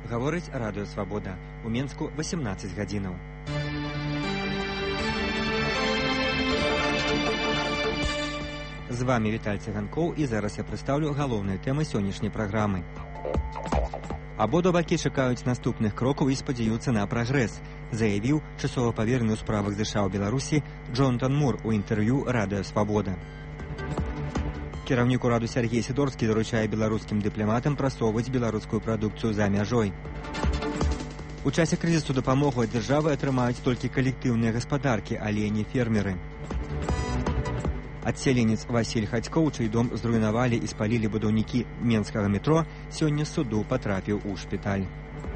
Гаворыць радыё Свабода. У Менску 18 гадзінаў. З вами Віталь Цыганкоў, і зараз я прадстаўлю галоўныя тэмы сённяшняй праграмы. Абодва бакі чакаюць наступных крокаў і спадзяюцца на прагрэс, заявіў часова павераны ў справах ЗША ў Беларусі Джонатан Мур у інтэрв'ю радыё Свабода. Кіраўнік ураду Сергей Сідорскі даручае беларускім дыпламатам прасоўваць беларускую прадукцыю за мяжой. У часе крызісу дапамогу ад дзяржавы атрымаюць толькі калектыўныя гаспадаркі, але не фермеры. Адселенец Васіль Хацькоў, чый дом зруйнавалі і спалілі будаўнікі менскага метро, сёння з суду патрапіў у шпіталь.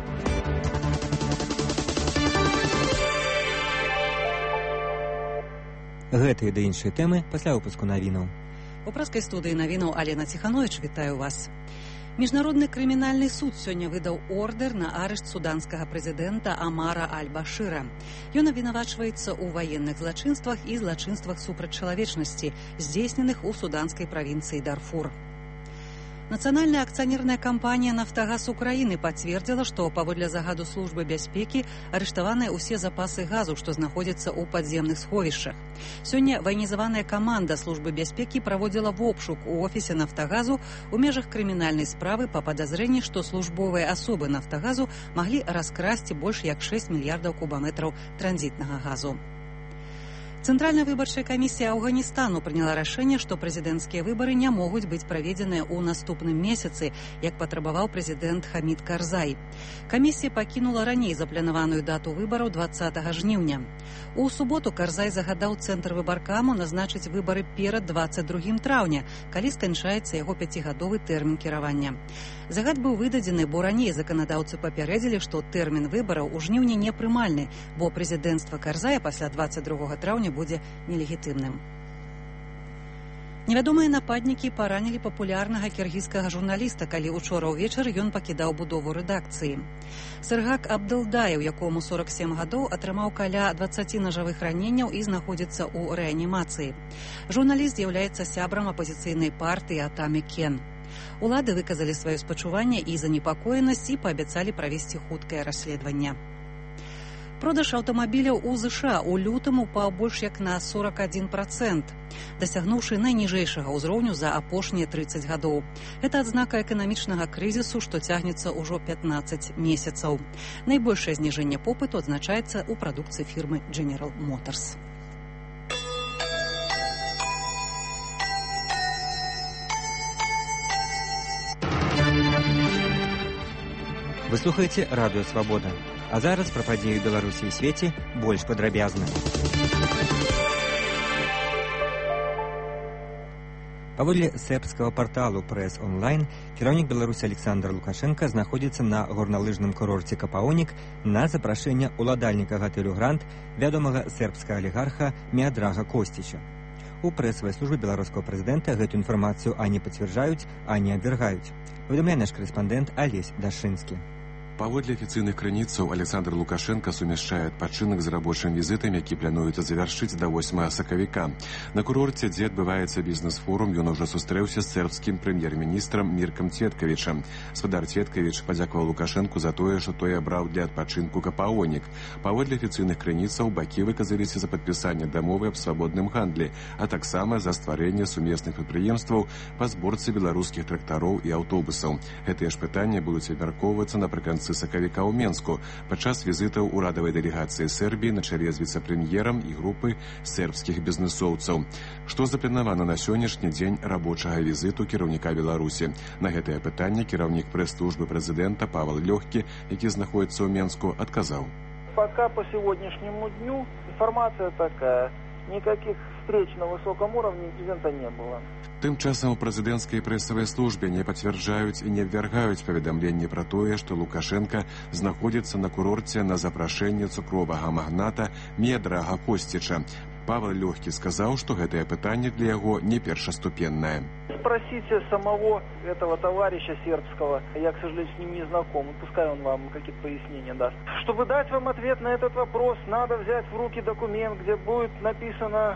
Гэтыя ды іншыя тэмы пасля выпуску навінаў. У праскай студыі навінаў Алена Ціхановіч, вітаю вас. Міжнародны крымінальны суд сёння выдаў ордэр на арышт суданскага прэзідэнта Амара Аль-Башыра. Ён абвінавачваецца ў ваенных злачынствах і злачынствах супраць чалавечнасці, здзейсненых у суданскай правінцыі Дарфур. Нацыянальная акцыянерная кампанія «Нафтагаз Украіны» пацвердзіла, што паводле загаду службы бяспекі арыштаваныя ўсе запасы газу, што знаходзяцца ў падземных сховішчах. Сёння ваенізаваная каманда службы бяспекі праводзіла вобшук у офісе «Нафтагазу» у межах крымінальнай справы па падазрэнні, што службовыя асобы «Нафтагазу» маглі раскрасці больш як 6 мільярдаў кубаметраў транзітнага газу. Цэнтральная выбарчая камісія Афганістану прыняла рашэнне, што прэзідэнцкія выбары не могуць быць праведзеныя ў наступным месяцы, як патрабаваў прэзідэнт Хамід Карзай. Камісія пакінула раней запланаваную дату выбараў 20 жніўня. У суботу Карзай загадаў цэнтр выбаркаму назначыць выбары перад 22 траўня, калі сканчаецца яго 5гадовы тэрмін кіравання. Загад быў выдадзены, бо раней заканадаўцы папярэдзілі, што тэрмін выбараў у жніўні непрымальны, бо прэзідэнцтва Карзая пасля 22 траўня будзе нелегітымным. Невядомыя нападнікі паранілі папулярнага кіргізскага журналіста, калі учора ўвечары ён пакідаў будову рэдакцыі. Сэргак Абдылдаев, якому 47 гадоў, атрымаў каля 20 нажавых раненняў і знаходзіцца ў рэанімацыі. Журналіст з'яўляецца сябрам апазіцыйнай партыі Атаме Кен. Улады выказалі сваё спачуванне і занепакоенасць і паабяцалі правесці хуткае расследаванне. Продаж аўтамабіляў у ЗША ў лютым упаў больш як на 41%, дасягнуўшы найніжэйшага ўзроўню за апошнія 30 гадоў. Гэта адзнака эканамічнага крызісу, што цягнецца ўжо 15 месяцаў. Найбольшае зніжэнне попыту адзначаецца ў прадукцыі фірмы General Motors. Вы слухаеце радыё Свабода. А зараз пра падзеі Беларусі і свеце больш падрабязна. Паводле сербскага парталу «Прэс-онлайн», кіраўнік Беларусі Александр Лукашенко знаходзіцца на горналыжным курорце Капаонік на запрашэнне ўладальніка гатэлю «Гранд», вядомага сербскага алігарха Міадрага Косціча. У прэсавай службе беларускага прэзідэнта гэту інфармацыю ані пацвярджаюць, ані абвяргаюць. Паведамляе наш карэспандэнт Алесь Дашынскі. Паводле афіцыйных крыніцаў Александр Лукашенко сумяшчае адпачынак з рабочым візітам, які плануецца завяршыць да 8 сакавіка. На курорце, дзе адбываецца бізнес-форум, ён ужо сустрэўся з сербскім прэм'ер-міністрам Міркам Цветкавічам. Спадар Цветкавіч падзякаваў Лукашенку за тое, што той абраў для адпачынку Капаонік. Паводле афіцыйных крыніцаў бакі выказаліся за падпісанне дамовы аб свабодным гандлі, а таксама за стварэнне сумесных прадпрыемстваў па зборцы беларускіх трактароў і аўтобусаў. Гэтыя ж пытанні будуць абмяркоўвацца напрыканцы сакавіка ў Менску падчас візітаў урадавай дэлегацыі Сербіі на чале з віцэ-прэм'ерам і групы сербскіх бізнесоўцаў. Што запланавана на сённяшні дзень рабочага візіту кіраўніка Беларусі? На гэтае пытанне кіраўнік прэс-службы прэзідэнта Павел Лёгкі, які знаходіцца ў Менску, адказаў. Пока по сегодняшнему дню информация такая. Никаких встреч на высоком уровне инцидента не было. Тым часам у прэзідэнцкай прэсавай службе не пацвярджаюць і не абвяргаюць паведамленні пра тое, што Лукашенка знаходзіцца на курорце на запрашэнне цукровага магната Міадрага Косціча. Павел Лёгкі сказаў, што гэтае пытанне для яго не першаступеннае. Спросите самого этого товарища сербского, я, к сожалению, с ним не знаком, пускай он вам какие-то пояснения даст. Чтобы дать вам ответ на этот вопрос, надо взять в руки документ, где будет написано: уважаемый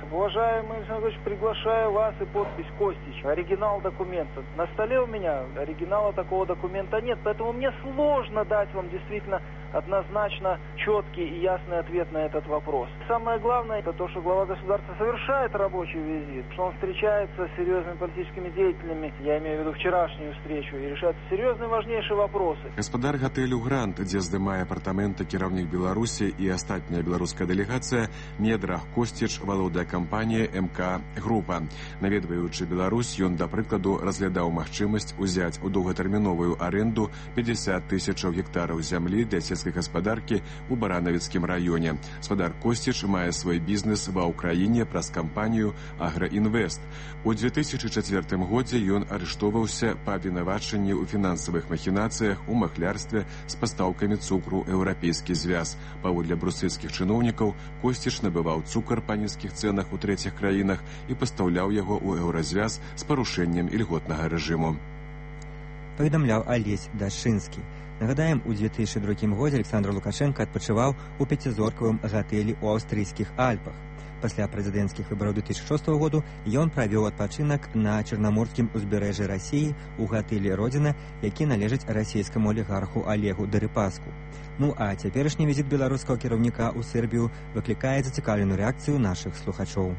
Уважаемый Александр Ильич, приглашаю вас и подпись Костич, оригинал документа. На столе у меня оригинала такого документа нет, поэтому мне сложно дать вам действительно однозначно четкий и ясный ответ на этот вопрос. Самое главное, это то, что глава государства совершает рабочий визит, что он встречается с серьезными политическими деятелями, я имею в виду вчерашнюю встречу, и решает серьезные важнейшие вопросы. Гаспадар гатэлю «Грант», дзе здымае апартаменты кіраўнік Беларусі і астатняя беларуская дэлегацыя, Медрах Костич, валодае кампанія МК Група. Наведваючы Беларусь, ён, да прыкладу, разглядаў магчымасць узяць у доўгатэрміновую аренду 50 тысячаў гектараў зямлі для сельскай гаспадаркі ў Баранавіцкім раёне. Гаспадар Костич мае свой бізнес ва ўкраіне праз кампанію «Аграінвест». У 2004 годзе ён арыштоўваўся па абвінавачанні ў фінансавых махінацыях у махлярстве з пастаўкамі цукру «Еўрапейскі звяз». Паводле брусельскіх чыноўнікаў, Костич набываў цукар па нізкіх цэнах у трэціх краінах і пастаўляў яго ў еўразвяз з парушэннем ільготнага рэжыму. Паведамляў Алесь Дашынскі. Нагадаем, у 2002 годзе Александр Лукашенко адпачываў у пяцізоркавым гатэлі ў аўстрыйскіх Альпах. Пасля прэзідэнцкіх выбараў 2006 году ён правёў адпачынак на чарнаморскім узбярэжжы Расіі ў гатэлі «Родзіна», які належыць расійскаму алігарху Олегу Дэрыпаску. Ну а цяперашні візіт беларускага кіраўніка ў Сербію выклікае зацікаўленую рэакцыю нашых слухачоў.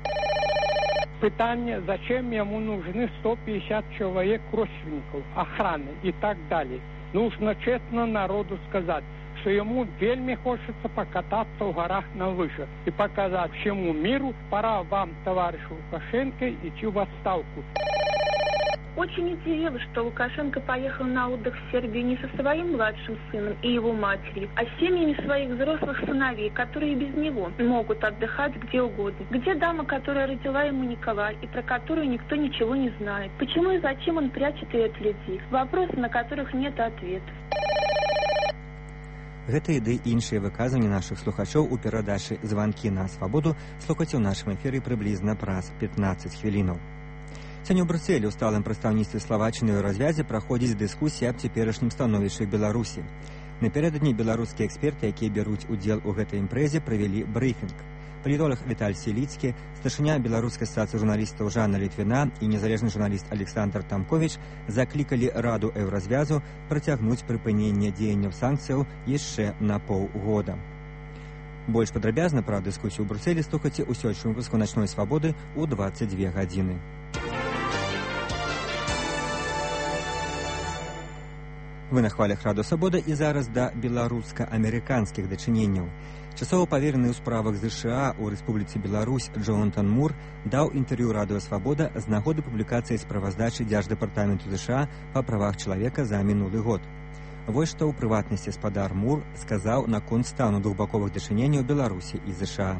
Питание, зачем ему нужны 150 человек родственников, охраны и так далее. Нужно честно народу сказать, что ему вельми хочется покататься в горах на лыжах и показать всему миру, пора вам, товарищ Лукашенко, идти в отставку. Очень удивило, что Лукашенко поехал на отдых в Сербию не со своим младшим сыном и его матерью, а с семьями своих взрослых сыновей, которые без него могут отдыхать где угодно. Где дама, которая родила ему Николая и про которую никто ничего не знает? Почему и зачем он прячет ее от людей? Вопросы, на которых нет ответов. Гэтыя ды іншыя выказванні нашых слухачоў у перадачы «Званкі на свабоду» слухайце ў нашым эфіры прыблізна праз 15 хвілінаў. Сёння ў Брюсселі ў сталым прадстаўніцтве Славаччыны ў развязе праходзіць дыскусія аб цяперашнім становішчы Беларусі. Напярэдадні беларускія эксперты, якія бяруць удзел у гэтай імпрэзе, правялі брыфінг. Палітолог Віталь Селіцкі, старшыня беларускай асацыяцыі журналістаў Жанна Літвіна і незалежны журналіст Александр Тамковіч заклікалі Раду Еўразвязу працягнуць прыпыненне дзеянняў санкцыяў яшчэ на паўгода. Больш падрабязна пра дыскусію ў Брюсселі слухайце ў сённяшнім выпуску «Начной свабоды» ў 22 гадзіны. Вы на хвалях Радыё Свабода і зараз да беларуска-амерыканскіх дачыненняў. Часова павераны ў справах ЗША ў Рэспубліцы Беларусь Джонатан Мур даў інтэрв'ю Радыё Свабода з нагоды публікацыі справаздачы Дзярждэпартаменту ЗША па правах чалавека за мінулы год. Вось што ў прыватнасці гаспадар Мур сказаў наконт стану двухбаковых дачыненняў Беларусі і ЗША.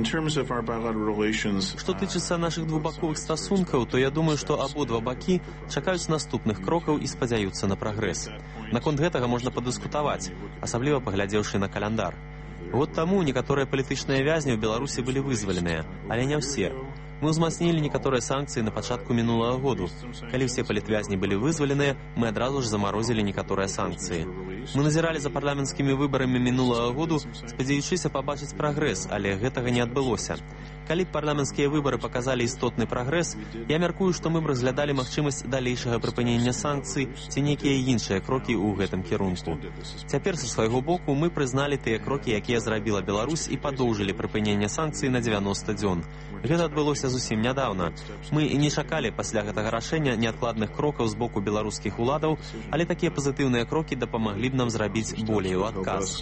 Што тычыцца нашых двухбаковых стасункаў, то я думаю, што абодва бакі чакаюць наступных крокаў і спадзяюцца на прагрэс. Наконт гэтага можна падыскутаваць, асабліва паглядзеўшы на каляндар. Год таму некаторыя палітычныя вязні ў Беларусі былі вызваленыя, але не ўсе. Мы ўзмацнілі некаторыя санкцыі на пачатку мінулага году. Калі ўсе палітвязні былі вызваленыя, мы адразу ж замарозілі некаторыя санкцыі. Мы назіралі за парламенцкімі выбарамі мінулага году, спадзяючыся пабачыць прагрэс, але гэтага не адбылося. Калі б парламенцкія выбары паказалі істотны прагрэс, я мяркую, што мы б разглядалі магчымасць далейшага прыпынення санкцый ці нейкія іншыя крокі ў гэтым кірунку. Цяпер са свайго боку мы прызналі тыя крокі, якія зрабіла Беларусь, і падоўжылі прыпыненне санкцый на 90 дзён. Гэта адбылося зусім нядаўна. Мы не чакалі пасля гэтага рашэння неадкладных крокаў з боку беларускіх уладаў, але такія пазітыўныя крокі дапамаглі б нам зрабіць болей у адказ.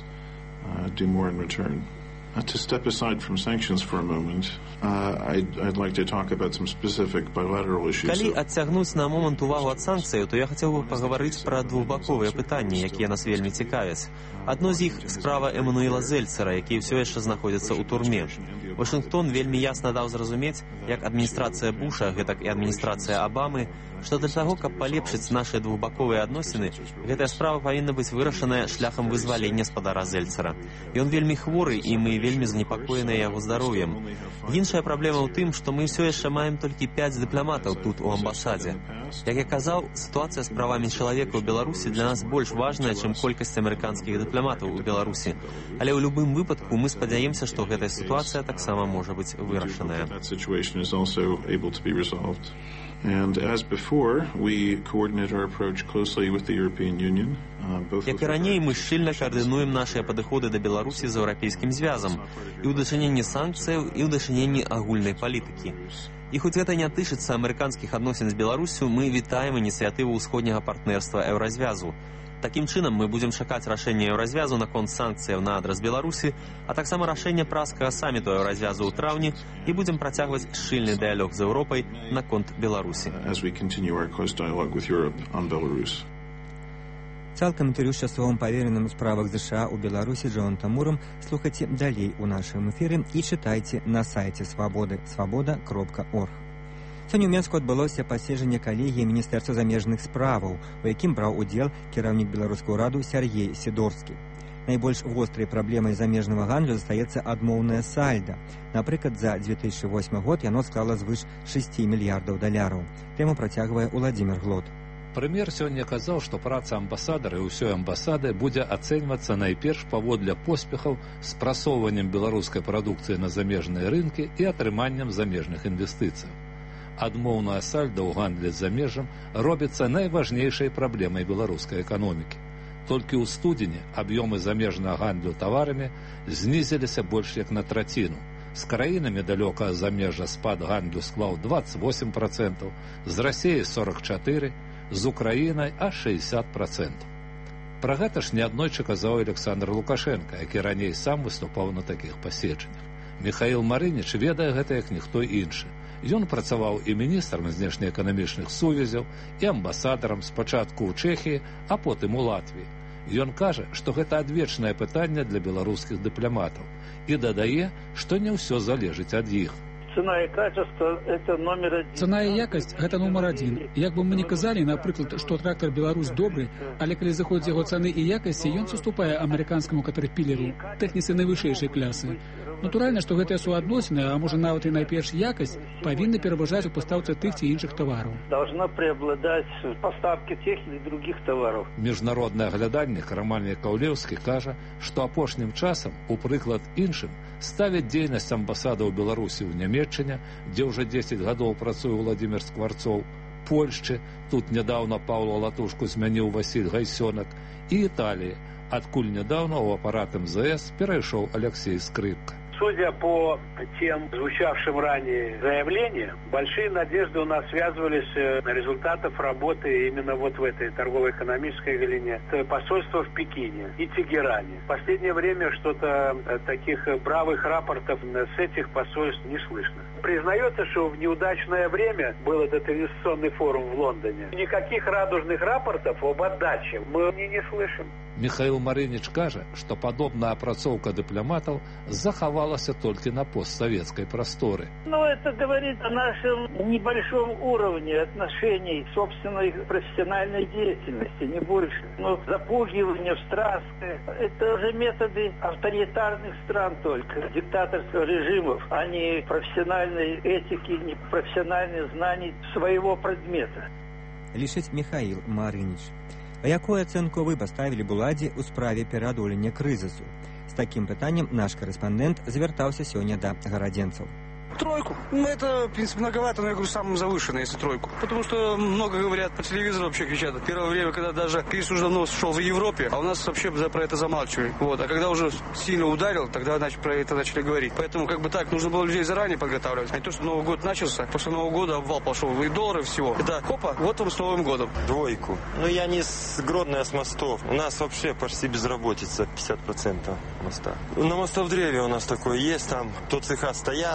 To step aside from sanctions for a moment, I'd like to talk about some specific bilateral issues. Калі адцягнуць на момант увагу ад санкцыяў, то я хацеў бы пагаварыць пра двухбаковыя пытанні, якія нас вельмі цікавяць. Адно з іх справа Эммануэла Зельцера, які ўсё яшчэ знаходзіцца ў турме. Вашынгтон вельмі ясна даў зразумець, як адміністрацыя Буша, гэтак і адміністрацыя Абамы, што для таго, каб палепшыць нашыя двухбаковыя адносіны, гэтая справа павінна быць вырашаная шляхам вызвалення спадара Зельцера. Ён вельмі хворы, і мы вельмі занепакоеныя яго здароўем. Іншая праблема ў тым, што мы ўсё яшчэ маем толькі 5 дыпламатаў тут у амбасадзе. Як я казаў, сітуацыя з правамі чалавека ў Беларусі для нас больш важная, чым колькасць амерыканскіх дыпламатаў у Беларусі. Але ў любым выпадку мы спадзяемся, што гэтая сітуацыя таксама можа быць вырашаная. And as before, we coordinate our approach closely with the European Union. Як і раней, мы шчыльна каардынуем нашыя падыходы да Беларусі з еўрапейскім звязам і ў дачыненні санкцыяў, і ў дачыненні агульнай палітыкі. І хоць гэта не тычыцца амерыканскіх адносін з Беларусю, мы вітаем ініцыятыву ўсходняга партнерства Еўразвязу. Такім чынам мы будзем чакаць рашэння Еўразвязу наконт санкцыяў на адрас Беларусі, а таксама рашэння празскага саміту Еўразвязу ў траўні і будзем працягваць шчыльны дыялог з Еўропай наконт Беларусі. Цалкам інтэрв'ю з часовым павереным у справах ЗША ў Беларусі Джонатам Мурам слухайце далей у нашым эфіры і чытайце на сайце Свабоды свабода.орг. Сёння ў Менску адбылося паседжанне калегіі Міністэрства замежных справаў, у якім браў удзел кіраўнік беларускага ўраду Сяргей Сідорскі. Найбольш вострай праблемай замежнага гандлю застаецца адмоўнае сальда. Напрыклад, за 2008 год яно склала звыш $6 мільярдаў. Тэму працягвае Уладзімір Глот. Прэм'ер сёння казаў, што праца амбасадара і ўсёй амбасады будзе ацэньвацца найперш паводле поспехаў з прасоўваннем беларускай прадукцыі на замежныя рынкі і атрыманнем замежных інвестыцый. Адмоўная сальда ў гандлі з замежжам робіцца найважнейшай праблемай беларускай эканомікі. Толькі ў студзені аб'ёмы замежнага гандлю таварамі знізіліся больш як на траціну. З краінамі далёка ад замежжа спад гандлю склаў 28%, з Расіяй 44%, з Украінай аж 60%. Пра гэта ж неаднойчы казаў Александр Лукашенка, які раней сам выступаў на такіх паседжаннях. Міхаіл Марыніч ведае гэта як ніхто іншы. Ён працаваў і міністрам знешнеэканамічных сувязяў, і амбасадарам спачатку ў Чэхіі, а потым у Латвіі. Ён кажа, што гэта адвечнае пытанне для беларускіх дыпламатаў і дадае, што не ўсё залежыць ад іх. Цена и качество – это номер один. Цена и якость – это номер один. Як бы мы ни казали, например, что трактор Беларусь добрый, але коли заходят его цены и якости, он уступает американскому Caterpillar'у, техницы наивысшейшей классы. Натуральна, што гэтыя суадносіны, а можа нават і найперш якасць, павінны пераважаць у пастаўцы тых ці іншых тавараў. Должна преобладать поставки тех или других товаров. Міжнародны аглядальнік Роман Яковлеўскі кажа, што апошнім часам, у прыклад іншым, ставяць дзейнасць амбасады ў Беларусі ў Нямецчыне, дзе ўжо 10 гадоў працуе Владзімір Скварцоў, Польшчы, тут нядаўна Паўла Латушку змяніў Васіль Гайсёнак, і Італіі, адкуль нядаўна ў апарат МЗС перайшоў Алексей Скрипка. Судя по тем звучавшим ранее заявлениям, большие надежды у нас связывались на результатов работы именно вот в этой торгово-экономической галине. Посольство в Пекине и Тегеране. В последнее время что-то таких бравых рапортов с этих посольств не слышно. Признается, что в неудачное время был этот инвестиционный форум в Лондоне. Никаких радужных рапортов об отдаче мы не слышим. Михаил Марыніч кажа, што падобная апрацоўка дыпламатаў захавалася толькі на постсоветской просторе. Но это говорит о нашем небольшом уровне отношений, собственной профессиональной деятельности, не больше. Но запугивание, страсти – это уже методы авторитарных стран только, диктаторских режимов, а не профессиональной этики, не профессиональных знаний своего предмета. Лічыць Михаил Марыніч. А якую ацэнку вы паставілі б уладзе ў справе пераадолення крызісу? З такім пытаннем наш карэспандэнт звяртаўся сёння да гарадзенцаў. Тройку. Ну, это, в принципе, многовато, но я говорю, самым завышенный, если тройку. Потому что много говорят по телевизору, вообще кричат. Первое время, когда даже кризис уже давно шел в Европе, а у нас вообще про это замалчивали. Вот. А когда уже сильно ударил, тогда про это начали говорить. Поэтому, как бы так, нужно было людей заранее подготавливать. А не то, что Новый год начался, после Нового года обвал пошел, и доллары всего. Это, хопа, вот вам с Новым годом. Двойку. Ну, я не с Гродно, а с мостов. У нас вообще почти безработица, 50% моста. На мостовдреве у нас такое есть, там то цеха стоят, то работают.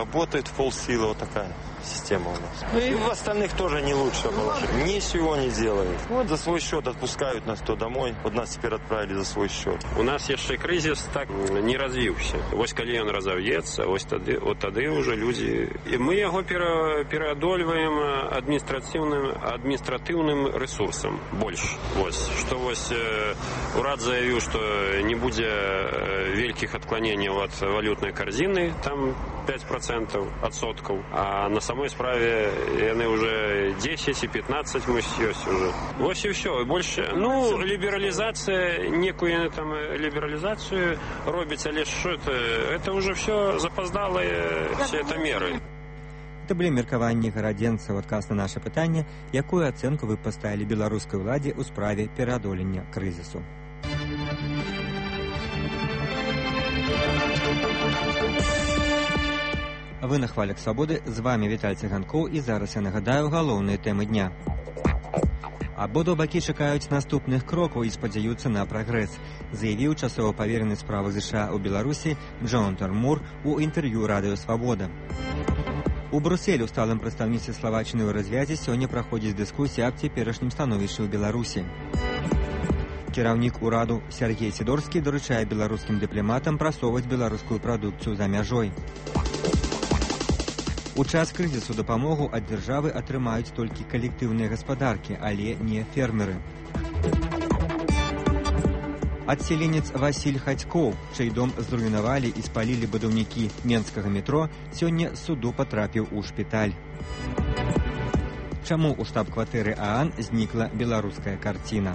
работает в полсилы, вот такая система у нас. Ну и в остальных тоже не лучше положение. Ничего не делают. Вот за свой счет отпускают нас то домой. Вот нас теперь отправили за свой счет. У нас яшчэ крызіс так не развіўся. Вось калі ён разав'ецца, вось тады уже люди. І мы яго пераадольваем адміністратыўным ресурсам больш. Вось што вось урад заявіў, што не будзе вялікіх адкланенняў ад валютнай карзіны, там 5% адсоткаў, а на самой справе яны уже 10 и 15 мы ёсць уже. Вось і ўсё, больше, ну, либерализация, некую там либерализацию робіць, але що это уже все запоздалые все это меры. Это былі меркаванні гарадзенцаў у адказ на наше пытанне, якую ацэнку вы паставілі беларускай уладзе ў справе пераадолення крызісу. Вы на хвалях свабоды, з вами Віталь Цыганкоў, і зараз я нагадаю галоўныя тэмы дня. Абодва бакі чакаюць наступных крокаў і спадзяюцца на прагрэс, заявіў часова паверены справы ЗША ў Беларусі Джонатан Мур у інтэрв'ю радыё «Свабода». У Брусселі ў сталым прадстаўніцтве Славаччыны ў развязе сёння праходзіць дыскусія аб цяперашнім становішчы ў Беларусі. Кіраўнік ураду Сергей Сідорскі даручае беларускім дыпламатам прасоўваць беларускую прадукцыю за мяжой. У час крызісу дапамогу ад дзяржавы атрымаюць толькі калектыўныя гаспадаркі, але не фермеры. Адселенец Васіль Хацькоў, чый дом зруйнавалі і спалілі будаўнікі менскага метро, сёння з суду патрапіў у шпіталь. Чаму ў штаб-кватэры ААН знікла беларуская карціна?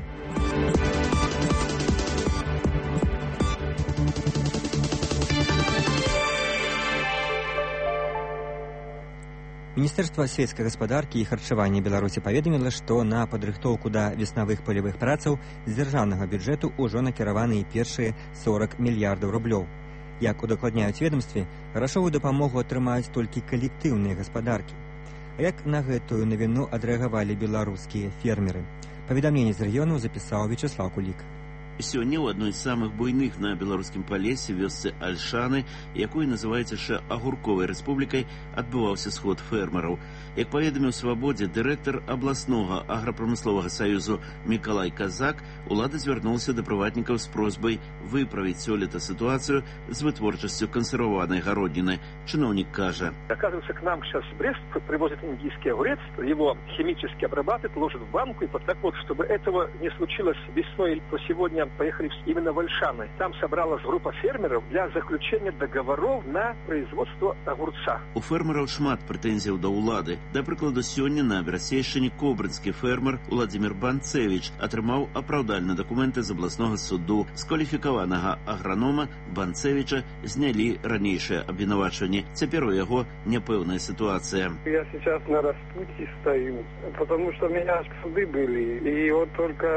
Міністэрства сельскай гаспадаркі і харчавання Беларусі паведаміла, што на падрыхтоўку да веснавых палявых працаў з дзяржаўнага бюджэту ўжо накіраваны і першыя 40 мільярдаў рублёў. Як удакладняюць ведамстве, грашовую дапамогу атрымаюць толькі калектыўныя гаспадаркі. А як на гэтую навіну адрэагавалі беларускія фермеры? Паведамленне з рэгіёнаў запісаў Вячеслав Кулік. Сёння ў адной з самых буйных на беларускім палесе вёсцы Альшаны, якую называюць яшчэ агурковай рэспублікай, адбываўся сход фермераў. Як паведаміў «Свабодзе» дырэктар абласнога аграпрамысловага саюзу Мікалай Казак, улада звярнулася да прыватнікаў з просьбай выправіць сёлета сітуацыю з вытворчасцю кансерваванай гародніны. Чыноўнік кажа: оказывается, к нам сейчас в Брест привозят индийский огурец, его химически обрабатывают, ложат в банку, и так вот, чтобы этого не случилось весной, то сегодня поехали именно в Ольшаны. Там собралась группа фермеров для заключения договоров на производство огурца. У фермераў шмат прэтэнзіяў да ўлады. Да прыкладу, сёння на Берасейшчыне кобрынскі фермер Владзімір Банцевіч атрымаў апраўдальныя дакументы з абласнога суду. З кваліфікаванага агранома Банцевіча знялі ранейшае абвінавачванне. Цяпер у яго няпэўная сітуацыя. Я сейчас на распутье стою, потому что у меня суды были, и вот только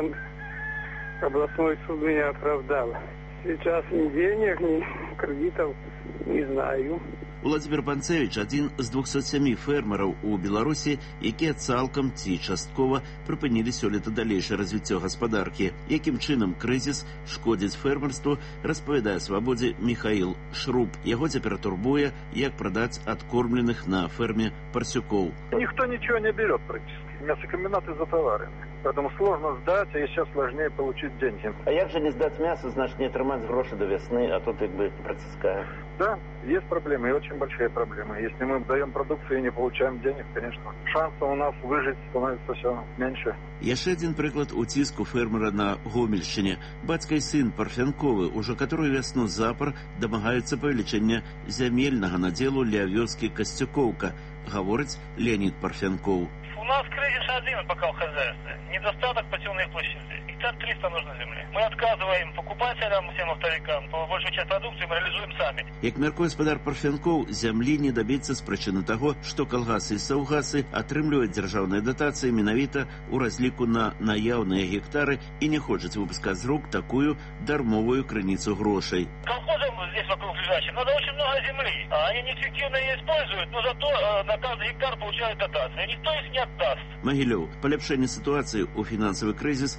областной суд меня оправдал. Сейчас ни денег, ни кредитов не знаю. Владзімір Банцевіч – адзін з 207 фермераў у Беларусі, якія цалкам ці часткова прыпынілі сёлета далейшае развіццё гаспадаркі. Якім чынам крызіс шкодзіць фермерству, распавядае «Свабодзе» Михаил Шруб. Яго цяпер турбуе, як прадаць адкормленых на ферме парсюкоў. Никто ничего не берет практически. Мясокомбинаты затоварены. Поэтому сложно сдать, а еще сложнее получить деньги. А як же не здаць мяса, значит не атрымаць грошы до весны, а тут як бы прыціскае. Да, есть проблемы, и очень большие проблемы. Если мы даем продукцию и не получаем денег, конечно, шансов у нас выжить становится все меньше. Яшчэ адзін прыклад уціску фермера на Гомельшчыне. Бацька і сын Парфянковы уже которую весну запар дамагаюцца павелічэння зямельнага надзелу ля вёскі Касцюкоўка, гаворыць Леонид Парфянков. У нас кризис один пока в хозяйстве. Недостаток посевной площади. Гектар 300 нужно земли. Мы отказываем покупателям, всем оптовикам. Большую часть продукции мы реализуем сами. Як мяркуе гаспадар Парфянков, зямлі не дабіцца з прычыны таго, што калгасы і саўгасы атрымліваюць дзяржаўныя датацыі менавіта ў разліку на наяўныя гектары і не хочуць выпускаць з рук такую дармовую крыніцу грошай. Колхозам здесь вокруг лежащим надо очень много земли. Они неэффективно ее используют, но зато на каждый гектар получают дотации. Никто их не отдаст. Магілёў. Паляпшэнне сітуацыі ў фінансавы крызіс не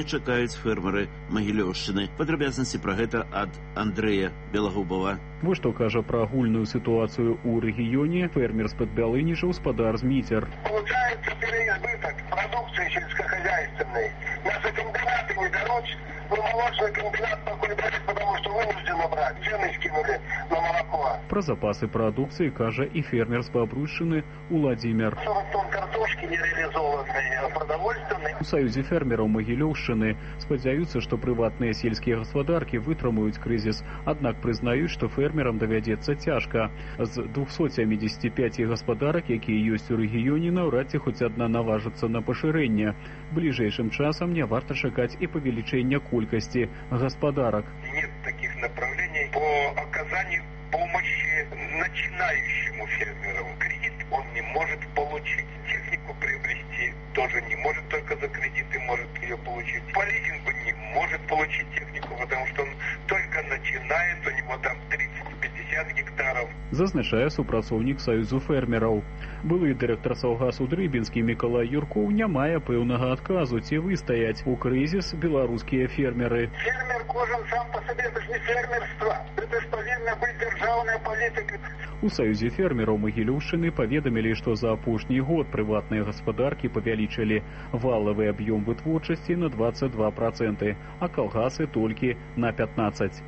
чакаюць фермеры Магілёўшчыны. Падрабязнасці пра гэта ад Андрэя Белагубова. Вот что кажа про агульную ситуацию у регионе фермер с Подбялынича господар Змитер. Получается переизбыток продукции сельскохозяйственной. Наши комбинаты не берут, но молочный комбинат могут брать, потому что вынуждены брать. Цены скинули на молоко. Про запасы продукции кажа и фермер с Бобруйшчыны Владимир. 40 тонн картошки нереализованной, продовольственной. У Союзе фермеров Магілёўшчыны спадзяюцца, што прыватныя сельскія гаспадаркі вытрымаюць крызіс, аднак прызнаюць, што фермерам давядзецца цяжка. З 275 гаспадарак, якія ёсць у рэгіёне, наўрад ці хоць адна наважыцца на пашырэнне. Бліжэйшым часам не варта чакаць і павелічэння колькасці гаспадарак. Нет таких направлений по оказанию помощи начинающему фермеру. Кредит он не может получить, технику приобрести тоже не может, только за кредиты может ее получить. По лизингу не может получить технику, потому что он только начинает, у него там 30-50 гектаров. Зазначае супрацоўнік Саюзу фермераў. Былы дырэктар Саўгасу Дрыбінскі Мікалай Юркоў не мае пэўнага адказу, ці выстаяць у крызіс беларускія фермеры. Фермер кожен сам по себе, это ж не фермерство, это ж повинна быть державная политика. У Саюзе фермераў Магілёўшчыны паведамілі, што за апошні год прыватныя гаспадаркі павялічылі валавы аб'ём вытворчасці на 22%, а калгасы толькі на 15%.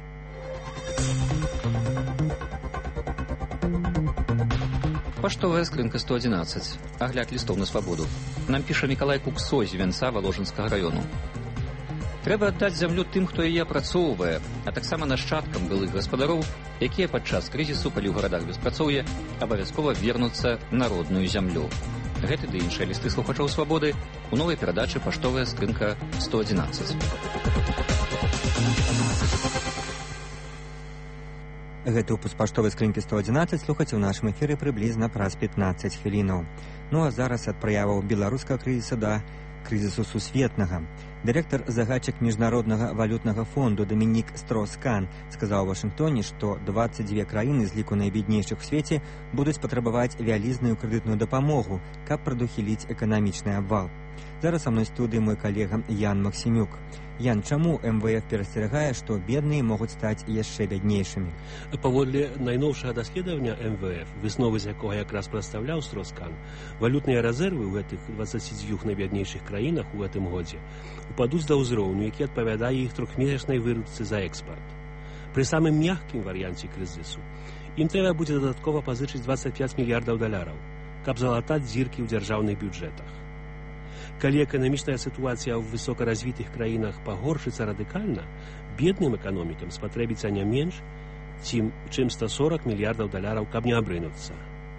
Паштовая скрынка 111. Агляд лістов на свабоду. Нам піша Мікалай Куксо з Вянца Воложынскага раёну. Трэба аддаць зямлю тым, хто яе апрацоўвае, а таксама нашчадкам былых гаспадароў, якія падчас крызісу, калі ў гарадах беспрацоўе, абавязкова вернуцца на родную зямлю. Гэты ды іншыя лісты слухачоў свабоды у новай перадачы «Паштовая скрынка 111». Гэты выпуск паштовай скрынкі 111 слухаць у нашым эфіры прыблізна праз 15 хвілінаў. Ну а зараз ад праяваў беларускага крызісу да крызісу сусветнага. Дырэктар загадчык міжнароднага валютнага фонду Дамінік Строскан сказаў у Вашынгтоне, што 22 краіны з ліку найбеднейшых у свеце будуць патрабаваць вялізную крэдытную дапамогу, каб прадухіліць эканамічны абвал. Зараз са мной студыі мой калега Ян Максімюк. Ян, чаму МВФ перасцерагае, што бедныя могуць стаць яшчэ бяднейшымі? Паводле найноўшага даследавання МВФ, высновы з якога якраз прадстаўляў Строскан, валютныя рэзервы ў гэтых 22 найбяднейшых краінах у гэтым годзе упадуць да ўзроўню, які адпавядае іх трохмесячнай выручцы за экспарт. Пры самым мяккім варыянце крызісу ім трэба будзе дадаткова пазычыць $25 мільярдаў, каб залатаць дзіркі ў дзяржаўных бюджэтах. Калі эканамічная сітуацыя ў высокаразвітых краінах пагоршыцца радыкальна, бедным эканомікам спатрэбіцца не менш, чым $140 мільярдаў, каб не абрынуцца.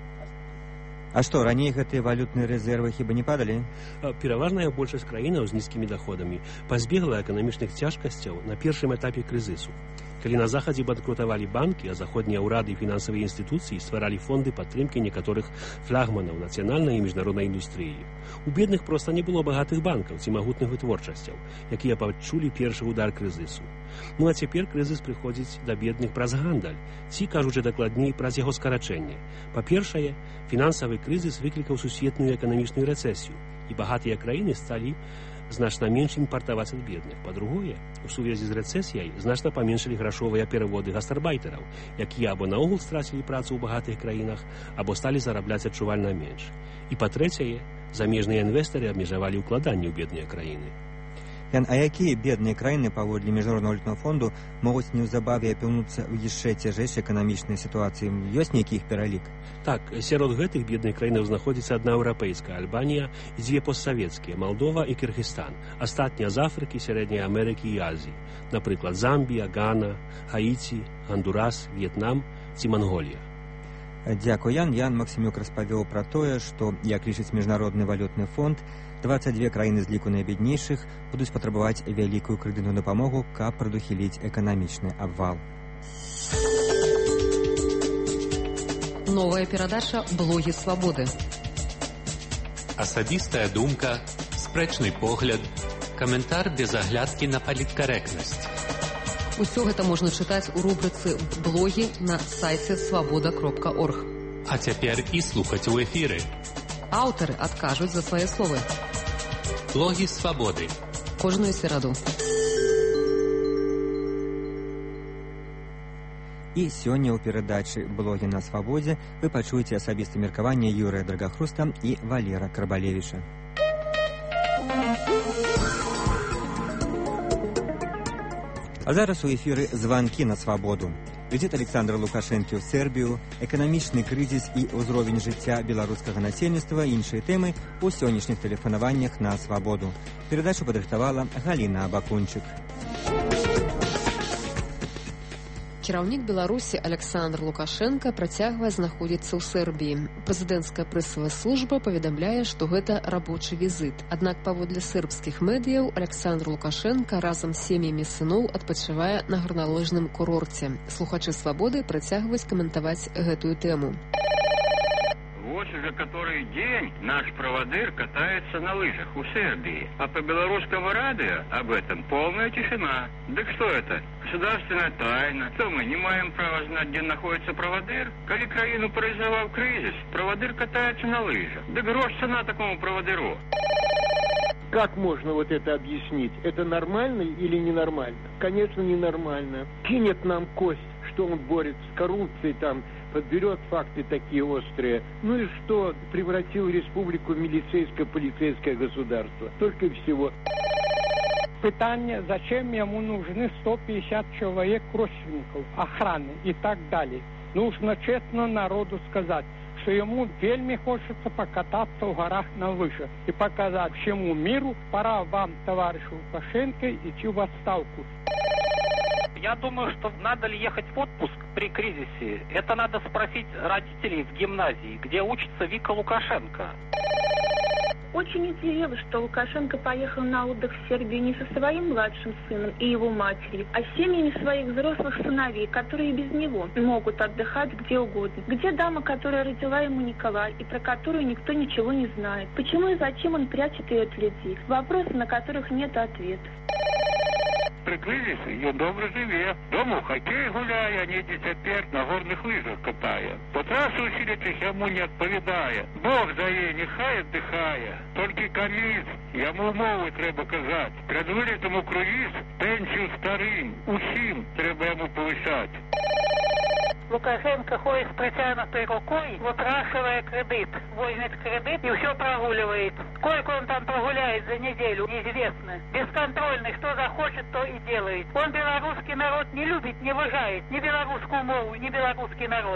А што, раней гэтыя валютныя рэзервы хіба не падалі? Пераважная большасць краінаў з нізкімі даходамі пазбегла эканамічных цяжкасцяў на першым этапе крызісу. Калі на захадзе банкрутавалі банкі, а заходнія ўрады і фінансавыя інстытуцыі стваралі фонды падтрымкі некаторых флагманаў нацыянальнай і міжнароднай індустрыі. У бедных проста не было багатых банкаў ці магутных вытворчасцяў, якія пачулі першы удар крызісу. Ну а цяпер крызіс прыходзіць да бедных праз гандаль, ці, кажучы дакладней, праз яго скарачэнне. Па-першае, фінансавы крызіс выклікаў сусветную эканамічную рэцэсію, і багатыя краіны сталі значна менш імпартаваць ад бедных. Па-другое, у сувязі з рэцэсіяй значна паменшылі грашовыя пераводы гастарбайтераў, якія або наогул страцілі працу ў багатых краінах, або сталі зарабляць адчувальна менш. І па-трэцяе, замежныя інвестары абмежавалі ўкладанні ў бедныя краіны. Ян, а якія бедныя краіны паводле міжнароднага валютнага фонду могуць неўзабаве апынуцца ў яшчэ цяжэйшай эканамічнай сітуацыі? Ёсць нейкі іх пералік? Так, сярод гэтых бедных краінаў знаходзіцца адна еўрапейская, Альбанія, і дзве постсавецкія, Малдова і Кыргызстан, астатнія з Афрыкі, Сярэдняй Амерыкі і Азіі, напрыклад, Замбія, Гана, Хаіці, Гондурас, В'етнам ці Манголія. Дзякуй, Ян. Ян Максімюк распавёў пра тое, што, як лічыць міжнародны валютны фонд, 22 краіны з ліку найбеднейшых будуць патрабаваць вялікую крэдытную дапамогу, каб прадухіліць эканамічны абвал. Новая перадача «Блогі свабоды». Асабістая думка, спрэчны погляд, каментар без аглядкі на паліткарэктнасць. Усё гэта можна чытаць у рубрыцы «Блогі» на сайце свабода.орг. А цяпер і слухаць у эфіры. Аўтары адкажуць за свае словы. Блогі свабоды. кожную сераду. І сёння ў перадачы «Блогі на свабодзе» вы пачуеце асабістае меркаванне Юрыя Драгахруста і Валера Карбалевіча. А зараз у эфіры «Званкі на свабоду». Візіт Александра Лукашэнкі ў Сербію, эканамічны крызіс і ўзровень жыцця беларускага насельніцтва і іншыя тэмы ў сённяшніх тэлефанаваннях на свабоду. Перадачу падрыхтавала Галіна Абакунчык. Кіраўнік Беларусі Александр Лукашенко працягвае знаходзіцца ў Сербіі. Прэзідэнцкая прэсавая служба паведамляе, што гэта рабочы візіт. Аднак паводле сербскіх медыяў Александр Лукашенко разам з сем'ямі сыноў адпачывае на гарналыжным курорце. Слухачы свабоды працягваюць каментаваць гэтую тэму. Вот уже который день наш проводыр катается на лыжах у Сербии. А по белорусскому радио об этом полная тишина. Так что это? Государственная тайна. Что мы не маем права знать, где находится проводыр? Коли краину парализовал кризис, проводыр катается на лыжах. Да грош цена такому проводыру. Как можно вот это объяснить? Это нормально или ненормально? Конечно, ненормально. Кинет нам кость, что он борется с коррупцией, там, подберет факты такие острые. Ну и что? Превратил республику в милицейско-полицейское государство. Только и всего. Питание, зачем ему нужны 150 человек родственников, охраны и так далее. Нужно честно народу сказать, что ему вельми хочется покататься в горах на лыжах и показать всему миру, пора вам, товарищ Лукашенко, идти в отставку. Я думаю, что надо ли ехать в отпуск при кризисе, это надо спросить родителей в гимназии, где учится Вика Лукашенко. Очень удивило, что Лукашенко поехал на отдых в Сербию не со своим младшим сыном и его матерью, а с семьями своих взрослых сыновей, которые без него могут отдыхать где угодно. Где дама, которая родила ему Николая и про которую никто ничего не знает? Почему и зачем он прячет ее от людей? Вопросы, на которых нет ответов. При кризисе ён добре живе. Дома в хоккей гуляє, а не тепер на горних лижах катає. По трасу усилитих йому не відповідає. Бог дає, нехай віддихає. Тільки коміс, йому умови треба казати. Перед вилітом у круїз пенсію старим. Усім треба йому повишати. Лукашенко ходит с протянутой рукой, выпрашивая кредит. Возьмет кредит и все прогуливает. Сколько он там прогуляет за неделю, неизвестно. Бесконтрольный, что захочет, то и делает. Он белорусский народ не любит, не уважает. Ни белорусскую мову, ни белорусский народ.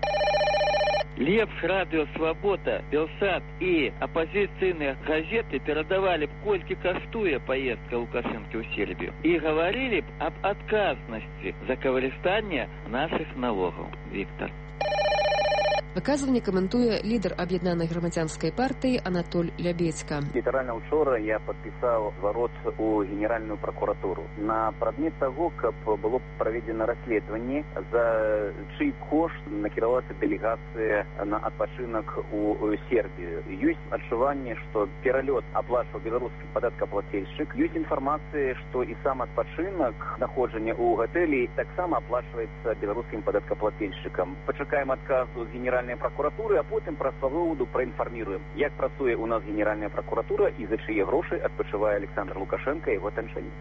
Лепш, радио «Свобода», «Белсат» и оппозиционные газеты передавали, кольки каштуя поездка Лукашенко в Сербию, и говорили об отказности за користання наших налогов. Виктор. Выказывание комментуе лидер Объединенной громадянской партии Анатоль Лябедько. Літаральна учора я подписал зварот у Генеральную прокуратуру на предмет того, как было проведено расследование, за чий кошт накіравалася делегация на отпочинок у Сербию. Есть отчувание, что перелет оплачивал белорусский податкоплательщик. Есть информация, что и сам отпочинок, находжение у готелей, так само оплачивается белорусским податкоплательщиком. Почекаем отказу з Генеральной прокуратуры, а потім про свободу проінформуємо, як працює у нас Генеральная прокуратура і за чиї гроші відпочиває Олександр Лукашенко і його оточення.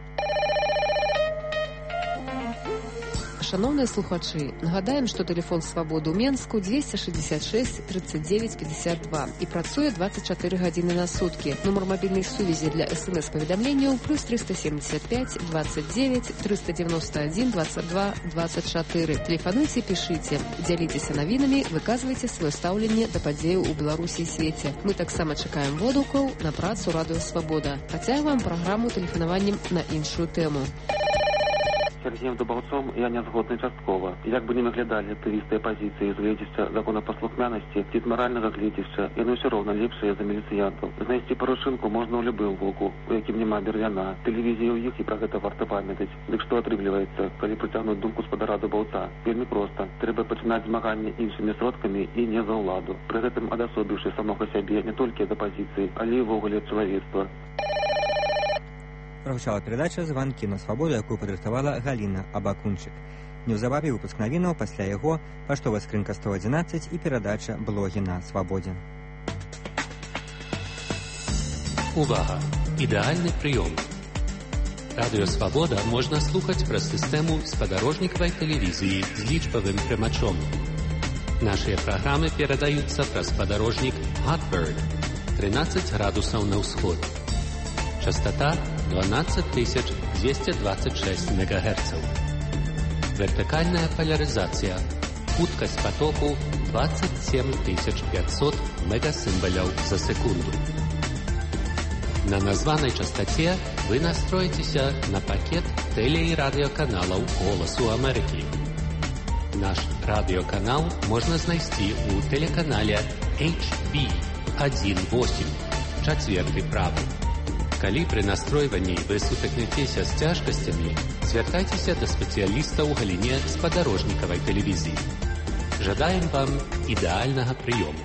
Шановныя слухачы, нагадаем, што тэлефон свабоды ў Менску 266 39 52 і працуе 24 гадзіны на суткі. Нумар мабільнай сувязі для СМС-паведамленняў плюс 375 29 391 22 24. Тэлефануйце, пішыце, дзяліцеся навінамі, выказвайце сваё стаўленне да падзеяў у Беларусі і свеце. Мы таксама чакаем водгукаў на працу радыё «Свабода». Працягваем праграму тэлефанаваннем на іншую тэму. Сергеем Дубаўцом я не згодны часткова. Як бы не выглядалі актывісты апазіцыі з гледзішча законапаслухмянасці ці з маральнага гледзішча, яны ўсё роўна лепшыя за міліцыянтаў. Знайсці парушынку можна ў любым воку, у якім няма бервяна. Тэлевізія ў іх і пра гэта варта памятаць. Дык што атрымліваецца, калі прыцягнуць думку спадара Дубаўца? Вельмі проста. Трэба пачынаць змаганне іншымі сродкамі і не за ўладу. Пры гэтым адасобіўшы самога сябе не толькі ад апазіцыі, але і ўвогуле ад чалавецтва. Прагучала перадача «Званкі на свабоду», якую падрыхтавала Галіна Абакунчык. Неўзабаве выпуск навінаў, пасля яго паштовая скрынка 111 і перадача «Блогі на свабодзе». Увага! Ідэальны прыём. Радыё Свабода можна слухаць праз сістэму спадарожнікавай тэлевізіі з лічбавым прымачом. Нашыя праграмы перадаюцца праз спадарожнік Hotbird 13 градусаў на ўсход. Частота 12226 МГц. Вертыкальная поляризация. Хуткость потоку 27500 мегасимволяў за секунду. На названной частоте вы настроитеся на пакет теле- и радиоканалаў «Голосу Америки». Наш радиоканал можно знайсці у телеканале HB18, чацвёрты правы. Калі пры настройванні вы сутыкнецеся з цяжкасцямі, звяртайцеся да спецыяліста ў галіне спадарожнікавай тэлевізіі. Жадаем вам ідэальнага прыёму.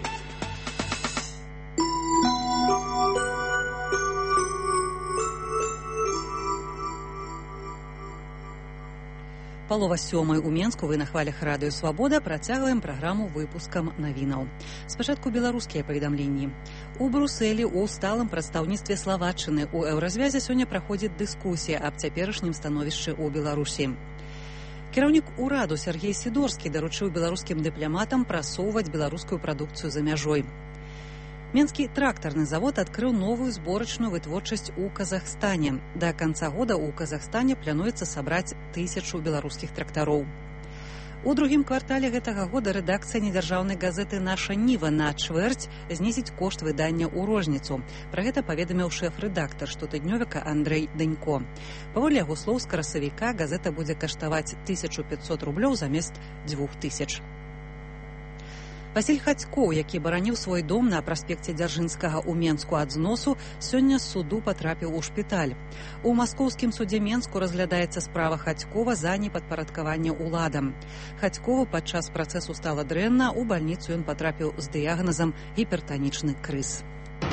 Палова сёмай у Менску, вы на хвалях Радыё Свабода, працягваем праграму выпускам навінаў. Спачатку беларускія паведамленні. У Брусэлі ў сталым прадстаўніцтве Славаччыны ў Еўразвязе сёння праходзіць дыскусія аб цяперашнім становішчы ў Беларусі. Кіраўнік ураду Сергей Сідорскі даручыў беларускім дыпламатам прасоўваць беларускую прадукцыю за мяжой. Менскі трактарны завод адкрыў новую зборачную вытворчасць у Казахстане. Да канца года ў Казахстане плануецца сабраць 1000 беларускіх трактароў. У другім квартале гэтага года рэдакцыя недзяржаўнай газеты «Наша Ніва» на чвэрць знізіць кошт выдання ў розніцу. Пра гэта паведаміў шэф-рэдактар штотыднёвіка Андрэй Данько. Паводле яго слоў, з красавіка газета будзе каштаваць 1500 рублёў замест 2000. Васіль Хацькоў, які бараніў свой дом на праспекце Дзяржынскага ў Менску ад зносу, сёння з суду патрапіў у шпіталь. У маскоўскім судзе Менску разглядаецца справа Хацькова за непадпарадкаванне ўладам. Хацькову падчас працэсу стала дрэнна, у бальніцу ён патрапіў з дыягназам гіпертанічны крыз.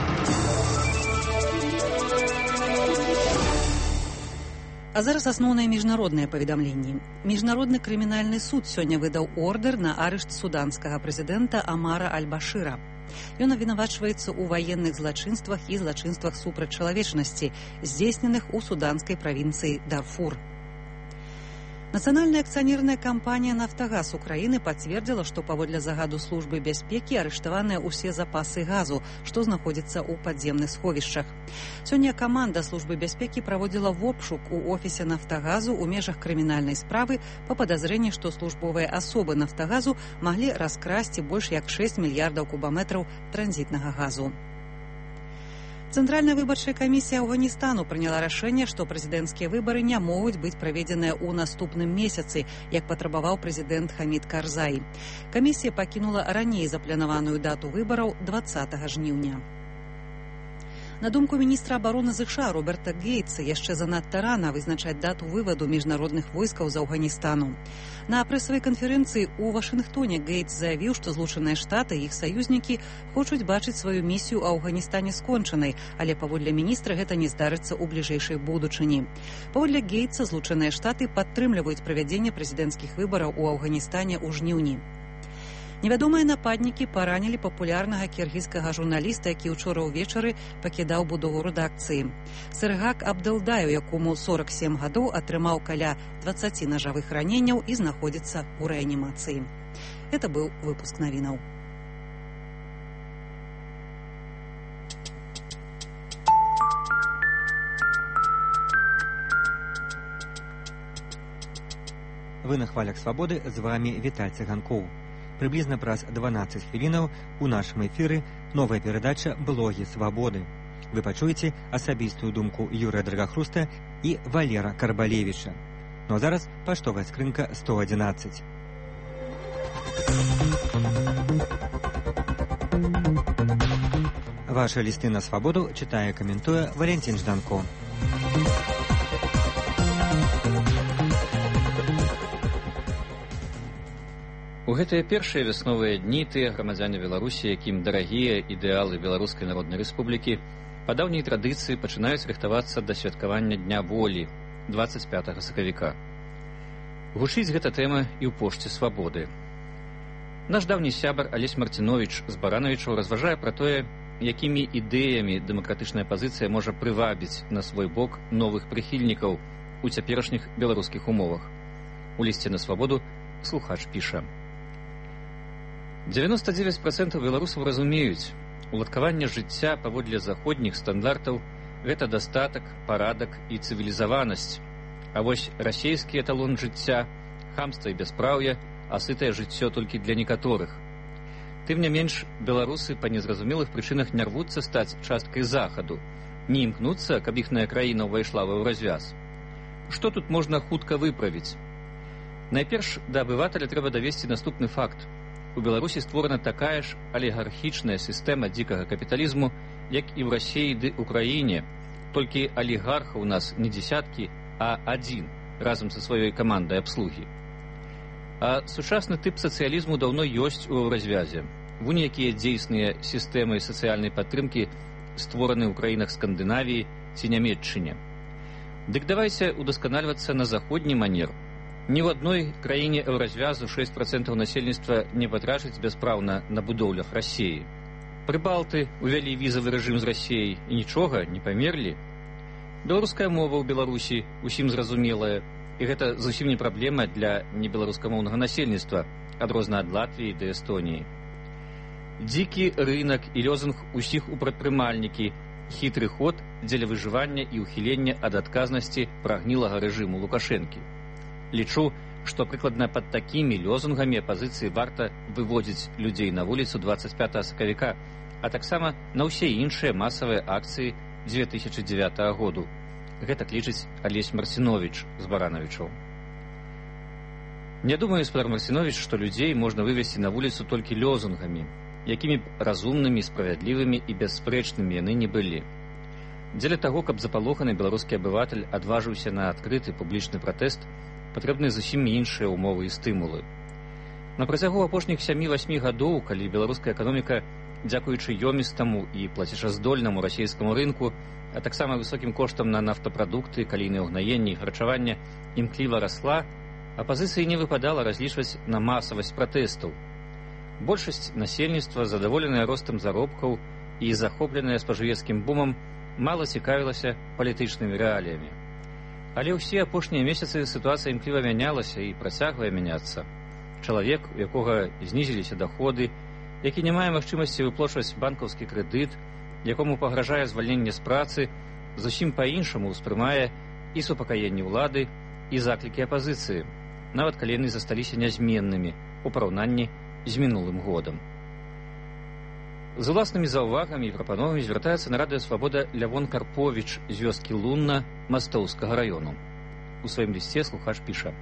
А зараз асноўныя міжнародныя паведамленні. Міжнародны крымінальны суд сёння выдаў ордэр на арышт суданскага прэзідэнта Амара Аль-Башыра. Ён абвінавачваецца ў ваенных злачынствах і злачынствах супраць чалавечнасці, здзейсненых у суданскай правінцыі Дарфур. Нацыянальная акцыянерная кампанія «Нафтагаз» Украіны пацвердзіла, што паводле загаду службы бяспекі арыштаваныя ўсе запасы газу, што знаходзіцца ў падземных сховішчах. Сёння каманда службы бяспекі праводзіла вобшук у офісе «Нафтагазу» ў межах крымінальнай справы па падазрэнні, што службовыя асобы «Нафтагазу» маглі раскрасці больш як 6 мільярдаў кубаметраў транзітнага газу. Цэнтральная выбарчая камісія Афганістану прыняла рашэнне, што прэзідэнцкія выбары не могуць быць праведзеныя ў наступным месяцы, як патрабаваў прэзідэнт Хамід Карзай. Камісія пакінула раней запланаваную дату выбараў 20 жніўня. На думку міністра абароны США Роберта Гейтса, яшчэ занадта рана вызначаць дату вываду міжнародных войскаў з Афганістану. На прэсавай канферэнцыі ў Вашынгтоне Гейтс заявіў, што Злучаныя Штаты і іх саюзнікі хочуць бачыць сваю місію ў Афганістане скончанай, але паводле міністра гэта не здарыцца ў бліжэйшай будучыні. Паводле Гейтса Злучаныя Штаты падтрымліваюць правядзенне прэзідэнцкіх выбараў у Афганістане ў жніўні. Невядомыя нападнікі паранілі папулярнага кіргізскага журналіста, які ўчора ўвечары пакідаў будову рэдакцыі. Сэргак Абдэлдаеў, якому 47 гадоў, атрымаў каля 20 нажавых раненняў і знаходзіцца ў рэанімацыі. Гэта быў выпуск навінаў. Вы на хвалях свабоды, з вами Віталь Цыганкоў. Прыблізна праз 12 хвілінаў у нашым эфіры новая перадача «Блогі свабоды». Вы пачуеце асабістую думку Юрыя Драгахруста і Валера Карбалевіча. Ну а зараз паштовая скрынка 111. Ваши лісты на свабоду чытае, каментуе Валентин Жданко. У гэтыя першыя вясновыя дні тыя грамадзяне Беларусі, якім дарагія ідэалы Беларускай Народнай Рэспублікі, па даўняй традыцыі пачынаюць рыхтавацца да святкавання Дня волі 25 сакавіка. Гучыць гэта тэма і ў пошце свабоды. Наш даўні сябар Алесь Марціновіч з Баранавічаў разважае пра тое, якімі ідэямі дэмакратычная пазіцыя можа прывабіць на свой бок новых прыхільнікаў у цяперашніх беларускіх умовах. У лісце на свабоду слухач піша: 99% беларусаў разумеюць, уладкаванне жыцця паводле заходніх стандартаў – гэта дастатак, парадак і цывілізаванасць. А вось расейскі эталон жыцця – хамства і бяспраўе, а сытае жыццё толькі для некаторых. Тым не менш, беларусы па незразумелых прычынах не рвуцца стаць часткай захаду, не імкнуцца, каб іхная краіна ўвайшла ва ўразвяз. Што тут можна хутка выправіць? Найперш, да абывателя трэба давесці наступны факт. У Беларусі створана такая ж алігархічная сістэма дзікага капіталізму, як і ў Расіі ды Украіне, толькі алігарха ў нас не дзесяткі, а адзін, разам са сваёй камандай абслугі. А сучасны тып сацыялізму даўно ёсць у развязе. Вунь якія дзейсныя сістэмы сацыяльнай падтрымкі створаны ў краінах Скандынавіі ці Нямецчыне. Дык давайце удасканальвацца на заходні манер. Ні ў адной краіне еўразвязу 6% насельніцтва не патрачыць бяспраўна на будоўлях Расіі. Прыбалты увялі візавы рэжым з Расіяй і нічога не памерлі. Беларуская мова ў Беларусі усім зразумелая, і гэта зусім не праблема для небеларускамоўнага насельніцтва, адрозна ад Латвіі да Эстоніі. Дзікі рынак і лёзунг усіх у прадпрымальнікі, хітры ход дзеля выжывання і ўхілення ад адказнасці прагнілага рэжыму Лукашэнкі. Лічу, што прыкладна пад такімі лёзунгамі апазіцыі варта выводзіць людзей на вуліцу 25 сакавіка, а таксама на ўсе іншыя масавыя акцыі 2009 году. Гэтак лічыць Алесь Марсіновіч з Баранавічаў. Не думаю, спадар Марсіновіч, што людзей можна вывесці на вуліцу толькі лёзунгамі, якімі б разумнымі, справядлівымі і бясспрэчнымі яны не былі. Дзеля таго, каб запалоханы беларускі абыватель адважыўся на адкрыты публічны пратэст, патрэбны зусім іншыя ўмовы і стымулы. На працягу апошніх 7-8 гадоў, калі беларуская эканоміка, дзякуючы ёмістаму і плацежаздольнаму расійскаму рынку, а таксама высокім коштам на нафтапрадукты, калійныя ўгнаенні і харчаванне, імкліва расла, апазіцыі не выпадала разлічваць на масавасць пратэстаў. Большасць насельніцтва, задаволеная ростам заробкаў і захопленая спажывецкім бумам, мала цікавілася палітычнымі рэаліямі. Але ўсе апошнія месяцы сітуацыя імкліва мянялася і працягвае мяняцца. Чалавек, у якога знізіліся даходы, які не мае магчымасці выплачваць банкаўскі крэдыт, якому пагражае звальненне з працы, зусім па-іншаму ўспрымае і супакаенне ўлады, і заклікі апазіцыі, нават калі яны засталіся нязменнымі у параўнанні з мінулым годам. З уласнымі заўвагамі і прапановамі звяртаецца на радыё «Свабода» Лявон Карповіч з вёскі Лунна Мастоўскага раёну. У сваім лісце слухач піша: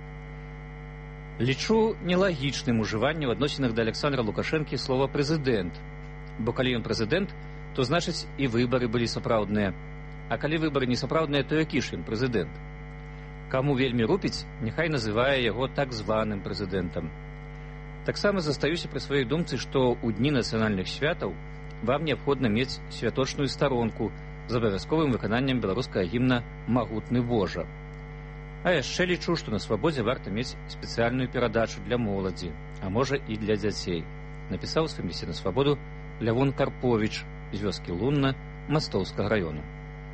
«Лічу нелагічным ужыванне ў адносінах да Александра Лукашэнкі слова «прэзідэнт», бо калі ён прэзідэнт, то значыць і выбары былі сапраўдныя, а калі выбары не сапраўдныя, то які ж ён прэзідэнт? Каму вельмі рупіць, няхай называе яго так званым прэзідэнтам. Таксама застаюся пры сваёй думцы, што ў дні нацыянальных святаў вам неабходна мець святочную старонку з абавязковым выкананнем беларускага гімна «Магутны Божа». А яшчэ лічу, што на свабодзе варта мець спецыяльную перадачу для моладзі, а можа і для дзяцей. Напісаў у сваім лісце на свабоду Лявон Карповіч з вёскі Лунна Мастоўскага раёну.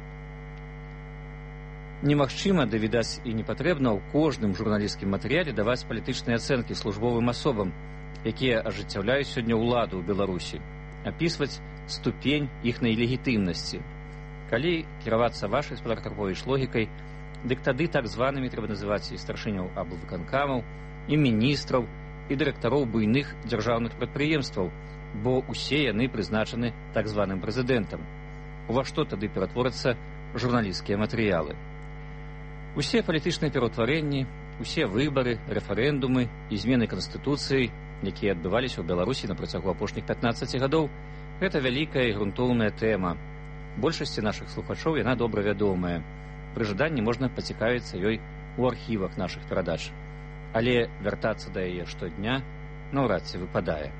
Немагчыма, да відаць і не патрэбна ў кожным журналісцкім матэрыяле даваць палітычныя ацэнкі службовым асобам, якія ажыццяўляюць сёння ўладу ў Беларусі, апісваць ступень іхнай легітымнасці. Калі кіравацца вашай, спадар Карповіч, логікай, дык тады так званымі трэба называць і старшыняў аблвыканкамаў, і міністраў, і дырэктароў буйных дзяржаўных прадпрыемстваў, бо ўсе яны прызначаны так званым прэзідэнтам. Ува што тады ператворацца журналісцкія матэрыялы? Усе палітычныя пераўтварэнні, усе выбары, рэферэндумы і змены Канстытуцыі, якія адбываліся ў Беларусі на працягу апошніх 15 гадоў, гэта вялікая і грунтоўная тэма. Большасці нашых слухачоў яна добра вядомая. Пры жаданні можна пацікавіцца ёй у архівах нашых перадач. Але вяртацца да яе штодня наўрад ці выпадае.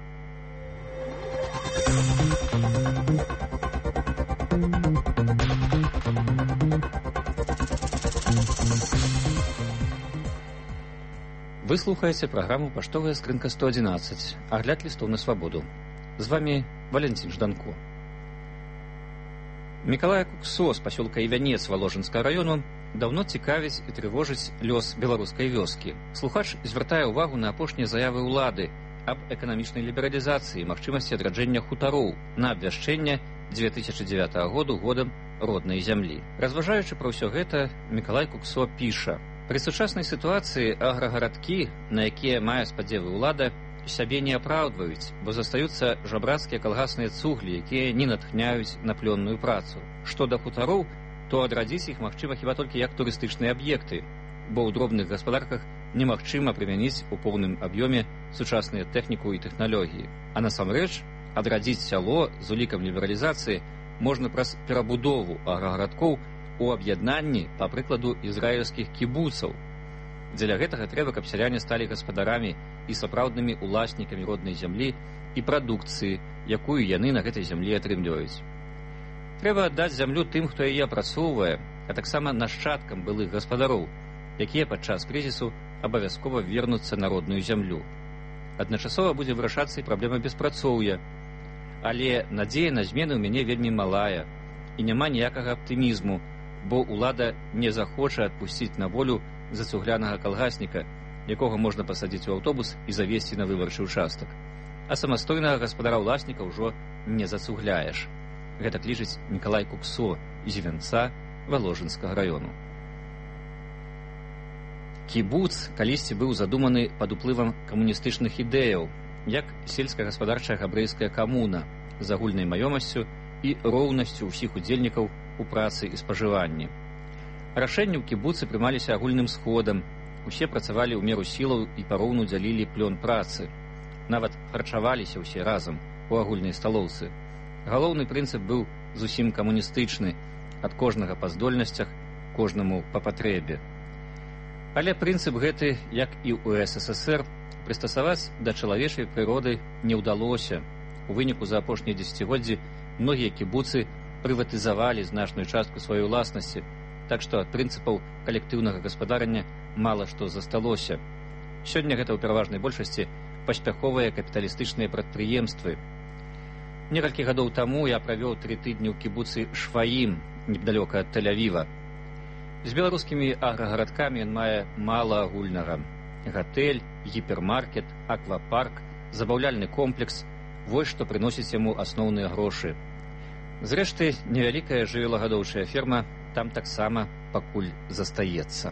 Вы слухаеце праграму «Паштовая скрынка 111», агляд лістоў на свабоду. З вамі Валентин Жданко. Мікалая Куксо з пасёлка Івянец Валожынскага раёну даўно цікавіць і трывожыць лёс беларускай вёскі. Слухач звяртае ўвагу на апошнія заявы ўлады аб эканамічнай лібералізацыі і магчымасці адраджэння хутароў на абвяшчэнне 2009 году годам роднай зямлі. Разважаючы пра ўсё гэта, Мікалай Куксо піша: «Пры сучаснай сітуацыі аграгарадкі, на якія мае спадзевы ўлада, сябе не апраўдваюць, бо застаюцца жабрацкія калгасныя цуглі, якія не натхняюць на плённую працу. Што да хутароў, то адрадзіць іх магчыма хіба толькі як турыстычныя аб'екты, бо ў дробных гаспадарках немагчыма прымяніць у поўным аб'ёме сучасныя тэхніку і тэхналогіі. А насамрэч, адрадзіць сяло з улікам лібералізацыі можна праз перабудову аграгарадкоў у аб'яднанні, па прыкладу, ізраільскіх кібуцаў. Дзеля гэтага трэба, каб сяляне сталі гаспадарамі і сапраўднымі уласнікамі роднай зямлі і прадукцыі, якую яны на гэтай зямлі атрымліваюць. Трэба аддаць зямлю тым, хто яе апрацоўвае, а таксама нашчадкам былых гаспадароў, якія падчас крызісу абавязкова вернуцца на родную зямлю. Адначасова будзе вырашацца і праблема беспрацоўя, але надзея на змены ў мяне вельмі малая, і няма ніякага аптымізму, бо ўлада не захоча адпусціць на волю зацуглянага калгасніка, якога можна пасадзіць у аўтобус і завесці на выбарчы ўчастак. А самастойнага гаспадара-ўласніка ўжо не зацугляеш. Гэта лічыць Мікалай Куксо з Івянца Валожынскага раёну. Кібуц калісьці быў задуманы пад уплывам камуністычных ідэяў, як сельскагаспадарчая габрэйская камуна з агульнай маёмасцю і роўнасцю ўсіх удзельнікаў у працы і спажыванні. Рашэнні ў кібуцы прымаліся агульным сходам, усе працавалі ў меру сілаў і пароўну дзялілі плён працы. Нават харчаваліся ўсе разам у агульнай сталоўцы. Галоўны прынцып быў зусім камуністычны, ад кожнага па здольнасцях, кожнаму па патрэбе. Але прынцып гэты, як і ў СССР, прыстасаваць да чалавечай прыроды не ўдалося. У выніку за апошнія дзесяцігоддзі многія кібуцы прыватызавалі значную частку сваёй уласнасці, так што ад прынцыпаў калектыўнага гаспадарання мала што засталося. Сёння гэта ў пераважнай большасці паспяховыя капіталістычныя прадпрыемствы. Некалькі гадоў таму я правёў 3 тыдні ў кібуцы Шфаім, недалёка ад Тель-Авіва. З беларускімі аграгарадкамі ён мае мала агульнага. Гатэль, гіпермаркет, аквапарк, забаўляльны комплекс – вось што прыносіць яму асноўныя грошы. Зрэшты, невялікая жывёлагадоўчая ферма там таксама пакуль застаецца.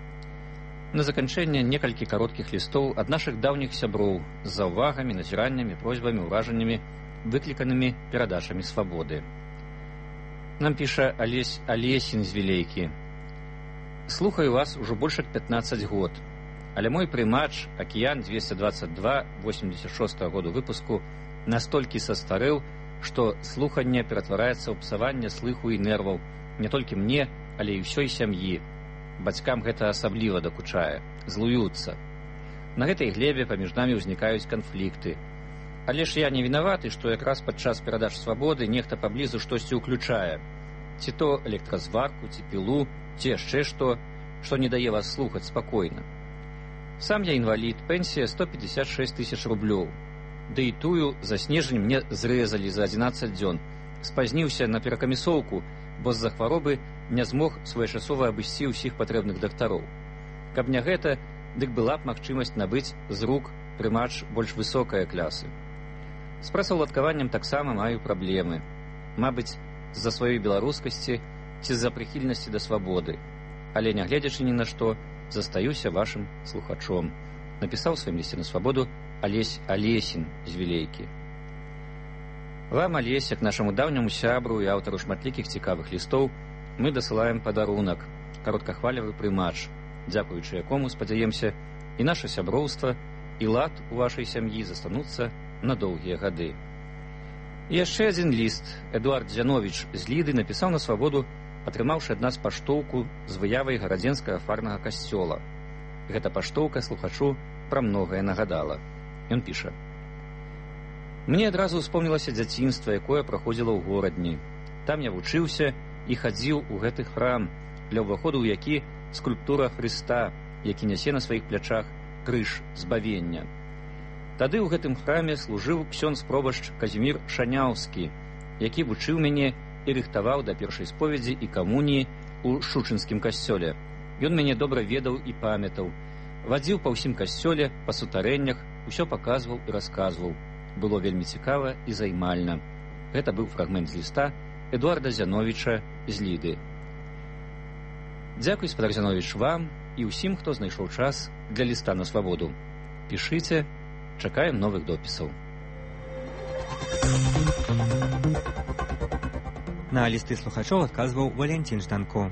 На заканчэнне некалькі кароткіх лістоў ад нашых даўніх сяброў з заўвагамі, назіраннямі, просьбамі, ўражаннямі, выкліканымі перадачамі свабоды. Нам піша Алесь Алесін з Вілейкі. Слухаю вас ужо больш як 15 год, але мой прымач «Акіян 222» 86 году выпуску настолькі састарэў, што слуханне ператвараецца ў псаванне слыху і нерваў не толькі мне, але і ўсёй сям'і. Бацькам гэта асабліва дакучае, злуюцца. На гэтай глебе паміж намі ўзнікаюць канфлікты. Але ж я не вінаваты, што якраз падчас перадач свабоды нехта паблізу штосьці ўключае. Ці то электразварку, ці пілу, ці яшчэ што не дае вас слухаць спакойна. Сам я інвалід, пенсія 156 000 рублёў. Ды і тую за снежань мне зрэзалі за 11 дзён. Спазніўся на перакамісоўку, бо з-за хваробы не змог своечасова абысці ўсіх патрэбных дактароў. Каб не гэта, дык была б магчымасць набыць з рук прымач больш высокае клясы. З працаўладкаваннем таксама маю праблемы. Мабыць, з-за сваёй беларускасці ці з-за прыхільнасці да свабоды. Але, нягледзячы ні на што, застаюся вашым слухачом. Напісаў сваім лісце на свабоду Алесь Алесін з Вілейкі. Вам, Алесь, як нашаму даўняму сябру і аўтару шматлікіх цікавых лістоў, мы дасылаем падарунак, кароткахвалевы прымач, дзякуючы якому, спадзяемся, і наша сяброўства, і лад у вашай сям'і застануцца на доўгія гады. І яшчэ адзін ліст. Эдуард Дзяновіч з Ліды напісаў на свабоду, атрымаўшы ад нас паштоўку з выявай гарадзенскага фарнага касцёла. Гэта паштоўка слухачу пра многае нагадала. Ён піша: «Мне адразу ўспомнілася дзяцінства, якое праходзіла ў горадні. Там я вучыўся і хадзіў у гэты храм, для ўваходу ў які скульптура Хрыста, які нясе на сваіх плячах крыж збавення. Тады ў гэтым храме служыў ксёндз-пробашч Казімір Шаняўскі, які вучыў мяне і рыхтаваў да першай споведзі і камуніі у шучынскім касцёле. Ён мяне добра ведаў і памятаў. Вадзіў па ўсім касцёле, па сутарэннях, усё паказваў і расказваў. Было вельмі цікава і займальна. Гэта быў фрагмент з ліста Эдуарда Зяновіча з Ліды. Дзякуй, спадар Зяновіч, вам і ўсім, хто знайшоў час для ліста на свабоду. Пішыце, чакаем новых допісаў. На лісты слухачоў адказваў Валентин Жданко.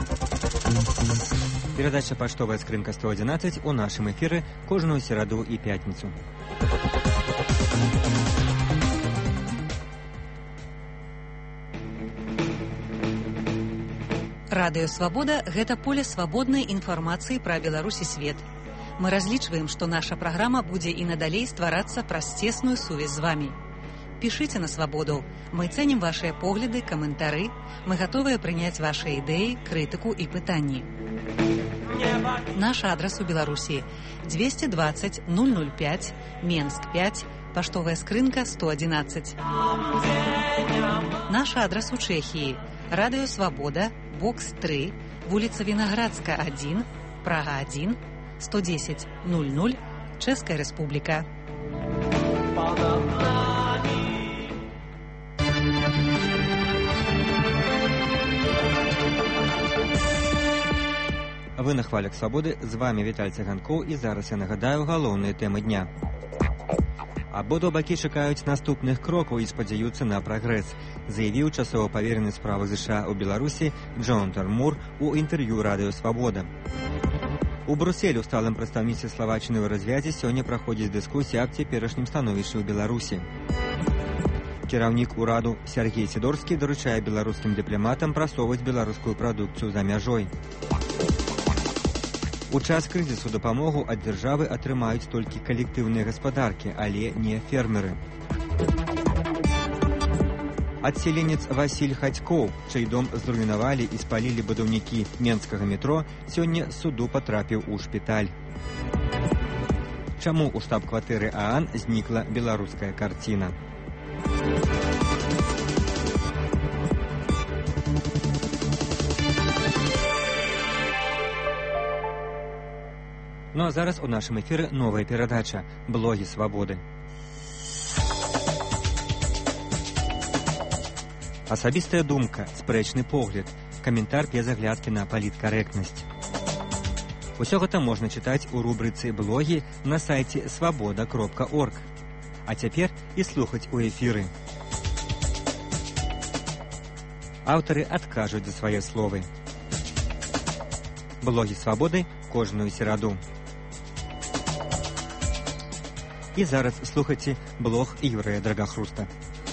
Перадача «Паштовая скрынка 111» у нашым эфіры кожную сераду і пятніцу. Радыё «Свабода» – гэта поле свабоднай інфармацыі пра Беларусь і свет. Мы разлічваем, што наша праграма будзе і надалей стварацца праз цесную сувязь з вамі. Пішыце на свабоду. Мы цэнім вашыя погляды, каментары. Мы гатовыя прыняць вашыя ідэі, крытыку і пытанні. Наш адрас у Беларусі 220 005, Менск 5, паштовая скрынка 111. Наш адрас у Чэхіі. Радыё «Свабода», бокс 3, вуліца Вінаградска 1, Прага 1, 110 00, Чэшская Рэспубліка. Вы на хвалях свабоды, з вами Віталь Цыганкоў, і зараз я нагадаю галоўныя тэмы дня. Абодва бакі чакаюць наступных крокаў і спадзяюцца на прагрэс, заявіў часова паверены справы ЗША ў Беларусі Джонатан Мур у інтэрв'ю радыё «Свабода». У Брусселі ў сталым прадстаўніцтве Славаччыны ў развязі сёння праходзіць дыскусія аб цяперашнім становішчы ў Беларусі. Кіраўнік ураду Сергей Сідорскі даручае беларускім дыпламатам прасоўваць беларускую прадукцыю за мяжой. У час крызісу дапамогу ад дзяржавы атрымаюць толькі калектыўныя гаспадаркі, але не фермеры. Адселенец Васіль Хадзькоў, чый дом зруйнавалі і спалілі будаўнікі менскага метро, сёння з суду патрапіў у шпіталь. Чаму ў штаб-кватэры ААН знікла беларуская карціна? Ну а зараз у нашым эфіры новая перадача «Блогі свабоды». Асабістая думка, спрэчны погляд, каментар без аглядкі на паліткарэктнасць. Усё гэта можна чытаць у рубрыцы «Блогі» на сайце свабода.орг. А цяпер і слухаць у эфіры. Аўтары адкажуць за свае словы. «Блогі свабоды» кожную сераду. І зараз слухайце блог Юрыя Драгахруста.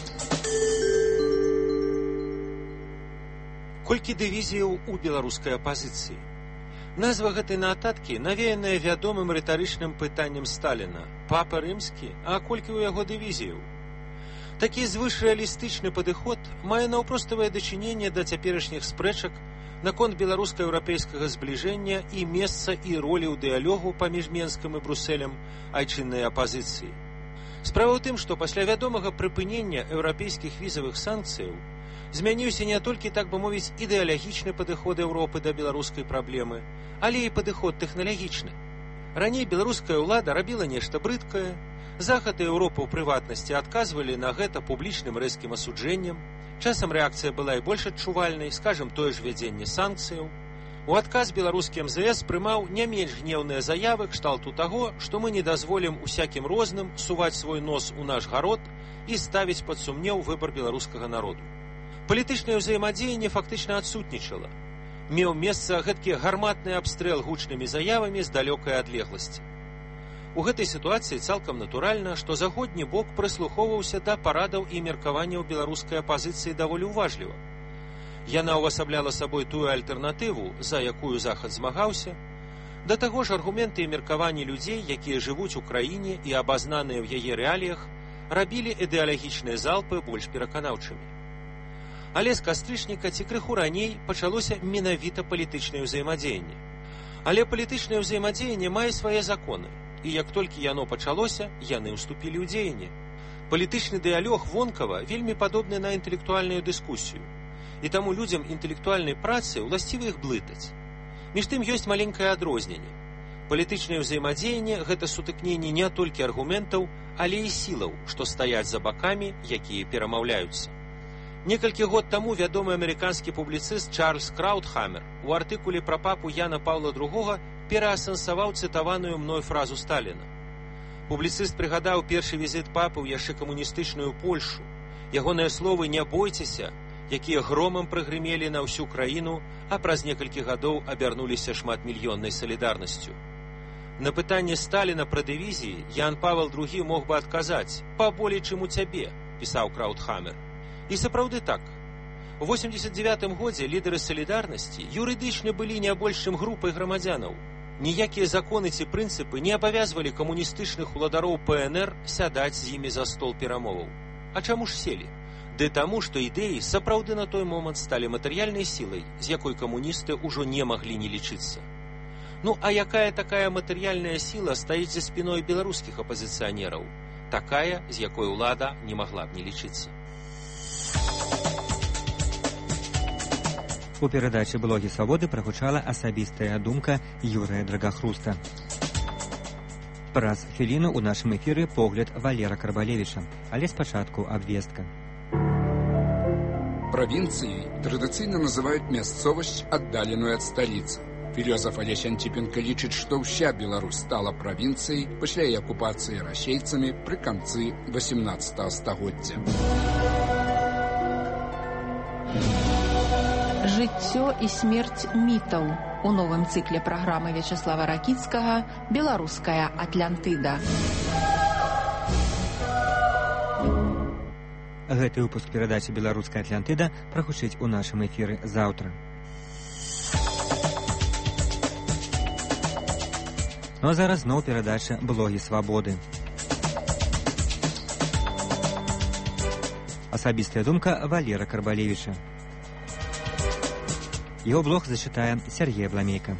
Колькі дывізіяў у беларускай апазіцыі? Назва гэтай нататкі навеяная вядомым рытарычным пытаннем Сталіна: «Папа рымскі, а колькі ў яго дывізіяў?» Такі звышрэалістычны падыход мае наўпроставае дачыненне да цяперашніх спрэчак наконт беларуска-еўрапейскага збліжэння і месца і ролі ў дыялогу паміж Менскам і Брусселем айчыннай апазіцыі. Справа ў тым, што пасля вядомага прыпынення еўрапейскіх візавых санкцыяў змяніўся не толькі, так бы мовіць, ідэалагічны падыход Еўропы да беларускай праблемы, але і падыход тэхналагічны. Раней беларуская ўлада рабіла нешта брыдкае, Захад і Еўропа ў прыватнасці адказвалі на гэта публічным рэзкім асуджэннем. Часам рэакцыя была і больш адчувальнай, скажам, тое ж вядзенне санкцыяў. У адказ беларускі МЗС прымаў не менш гнеўныя заявы кшталту таго, што мы не дазволім усякім розным суваць свой нос у наш гарод і ставіць пад сумнеў выбар беларускага народу. Палітычнае ўзаемадзеянне фактычна адсутнічала. Меў месца гэткі гарматны абстрэл гучнымі заявамі з далёкай адлегласці. У гэтай сітуацыі цалкам натуральна, што заходні бок прыслухоўваўся да парадаў і меркаванняў беларускай апазіцыі даволі ўважліва. Яна ўвасабляла сабой тую альтэрнатыву, за якую Захад змагаўся, да таго ж аргументы і меркаванні людзей, якія жывуць у краіне і абазнаныя ў яе рэаліях, рабілі ідэалагічныя залпы больш пераканаўчымі. Але з кастрычніка ці крыху раней пачалося менавіта палітычнае ўзаемадзеянне. Але палітычнае ўзаемадзеянне мае свае законы. І як толькі яно пачалося, яны ўступілі ў дзеянне. Палітычны дыялог вонкава вельмі падобны на інтэлектуальную дыскусію. І таму людзям інтэлектуальнай працы ўласціва іх блытаць. Між тым ёсць маленькае адрозненне. Палітычнае ўзаемадзеянне – гэта сутыкненне не толькі аргументаў, але і сілаў, што стаяць за бакамі, якія перамаўляюцца. Некалькі год таму вядомы амерыканскі публіцыст Чарльз Краутхамер у артыкуле пра папу Яна Паўла II пераасэнсаваў цытаваную мной фразу Сталіна. Публіцыст прыгадаў першы візіт папы ў яшчэ камуністычную Польшу. Ягоныя словы «не бойцеся», якія громам прыгрымелі на ўсю краіну, а праз некалькі гадоў абярнуліся шматмільённай салідарнасцю. На пытанне Сталіна пра дывізіі Ян Павел II мог бы адказаць «паболей, чым у цябе», пісаў Краутхамер. І сапраўды так. У 89-м годзе лідары салідарнасці юрыдычна былі не больш чым групай грамадзянаў. Ніякія законы ці прынцыпы не абавязвалі камуністычных уладароў ПНР сядаць з імі за стол перамоваў. А чаму ж селі? Ды таму, што ідэі сапраўды на той момант сталі матэрыяльнай сілай, з якой камуністы ўжо не маглі не лічыцца. Ну, а якая такая матэрыяльная сіла стаіць за спіной беларускіх апазіцыянераў? Такая, з якой улада не магла б не лічыцца. У перадачы «Блогі свабоды» прагучала асабістая думка Юрыя Драгахруста. Праз хвіліну ў нашым эфіры погляд Валера Карбалевіча, але спачатку абвестка. Провинцией традиционно называют мясцовость, отдаленную от столицы. Философ Олесь Антипенко лічыць, што ўся Беларусь стала провинцией пасля оккупации расейцамі пры канцы 18 стагоддзя. Жыццё і смерць мітаў у новым цыкле праграмы Вячеслава Ракіцкага «Беларуская Атлантыда». Гэты выпуск перадачы «Беларуская Атлантыда» прагучыць у нашым эфіры заўтра. Ну а зараз зноў перадача «Блогі свабоды». Асабістая думка Валера Карбалевіча. Его блог зачитает Сергей Бламейко.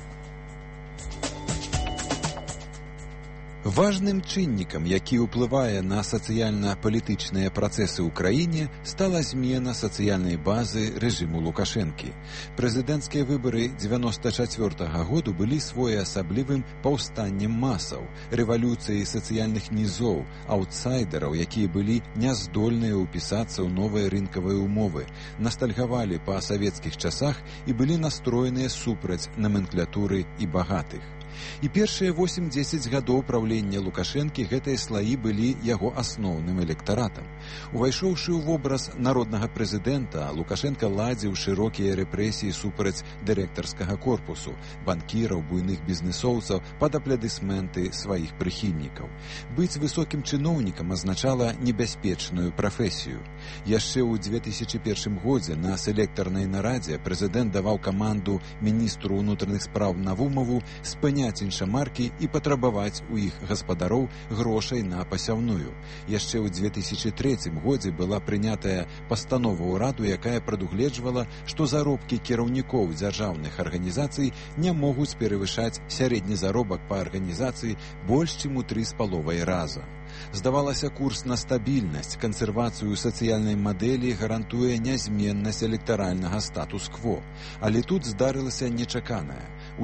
Важным чыннікам, які ўплывае на сацыяльна-палітычныя працэсы ў краіне, стала змена сацыяльнай базы рэжыму Лукашэнкі. Прэзідэнцкія выбары 94-го году былі своеасаблівым паўстаннем масаў, рэвалюцыяй сацыяльных нізоў, аўтсайдераў, якія былі няздольныя ўпісацца ў новыя рынкавыя ўмовы, настальгавалі па савецкіх часах і былі настроеныя супраць наменклатуры і багатых. І першыя 8-10 гадоў правлення Лукашэнкі гэтыя слаі былі яго асноўным электаратам. Увайшоўшы ў вобраз народнага прэзідэнта, Лукашенка ладзіў шырокія рэпрэсіі супраць дырэктарскага корпусу, банкіраў, буйных бізнесоўцаў пад аплодысменты сваіх прыхільнікаў. Быць высокім чыноўнікам азначала небяспечную прафесію. Яшчэ ў 2001 годзе на селектарнай нарадзе прэзідэнт даваў каманду міністру ўнутраных спраў Навумову спыняць іншамаркі і патрабаваць у іх гаспадароў грошай на пасяўную. Яшчэ ў 2003 годзе была прынятая пастанова ўраду, якая прадугледжвала, што заробкі кіраўнікоў дзяржаўных арганізацый не могуць перавышаць сярэдні заробак па арганізацыі больш чым у 3,5 раза. Здавалася, курс на стабільнасць, кансервацыю сацыяльнай мадэлі гарантуе нязменнасць электаральнага статус-кво. Але тут здарылася нечаканае. У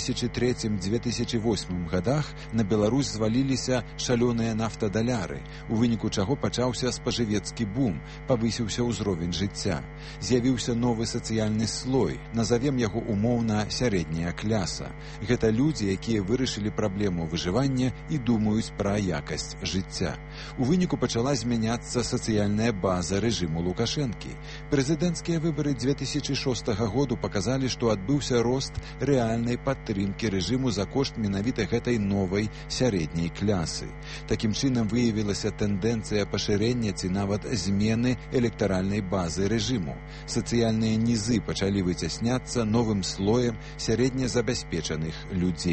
2003-2008 годах на Беларусь зваліліся шалёныя нафтадаляры, у выніку чаго пачаўся спажывецкі бум, павысіўся ўзровень жыцця. З'явіўся новы сацыяльны слой, назавем яго умоўна сярэдняя кляса. Гэта людзі, якія вырашылі праблему выжывання і думаюць пра якасць жыцця. У выніку пачала змяняцца сацыяльная база рэжыму Лукашэнкі. Прэзідэнцкія выбары 2006 году паказалі, што адбыўся рост рэальнай падтрымкі рэжыму за кошт менавіта гэтай новай сярэдняй клясы. Такім чынам выявілася тэндэнцыя пашырэння ці нават змены электаральнай базы рэжыму. Сацыяльныя нізы пачалі выцясняцца новым слоем сярэднезабяспечаных людзей.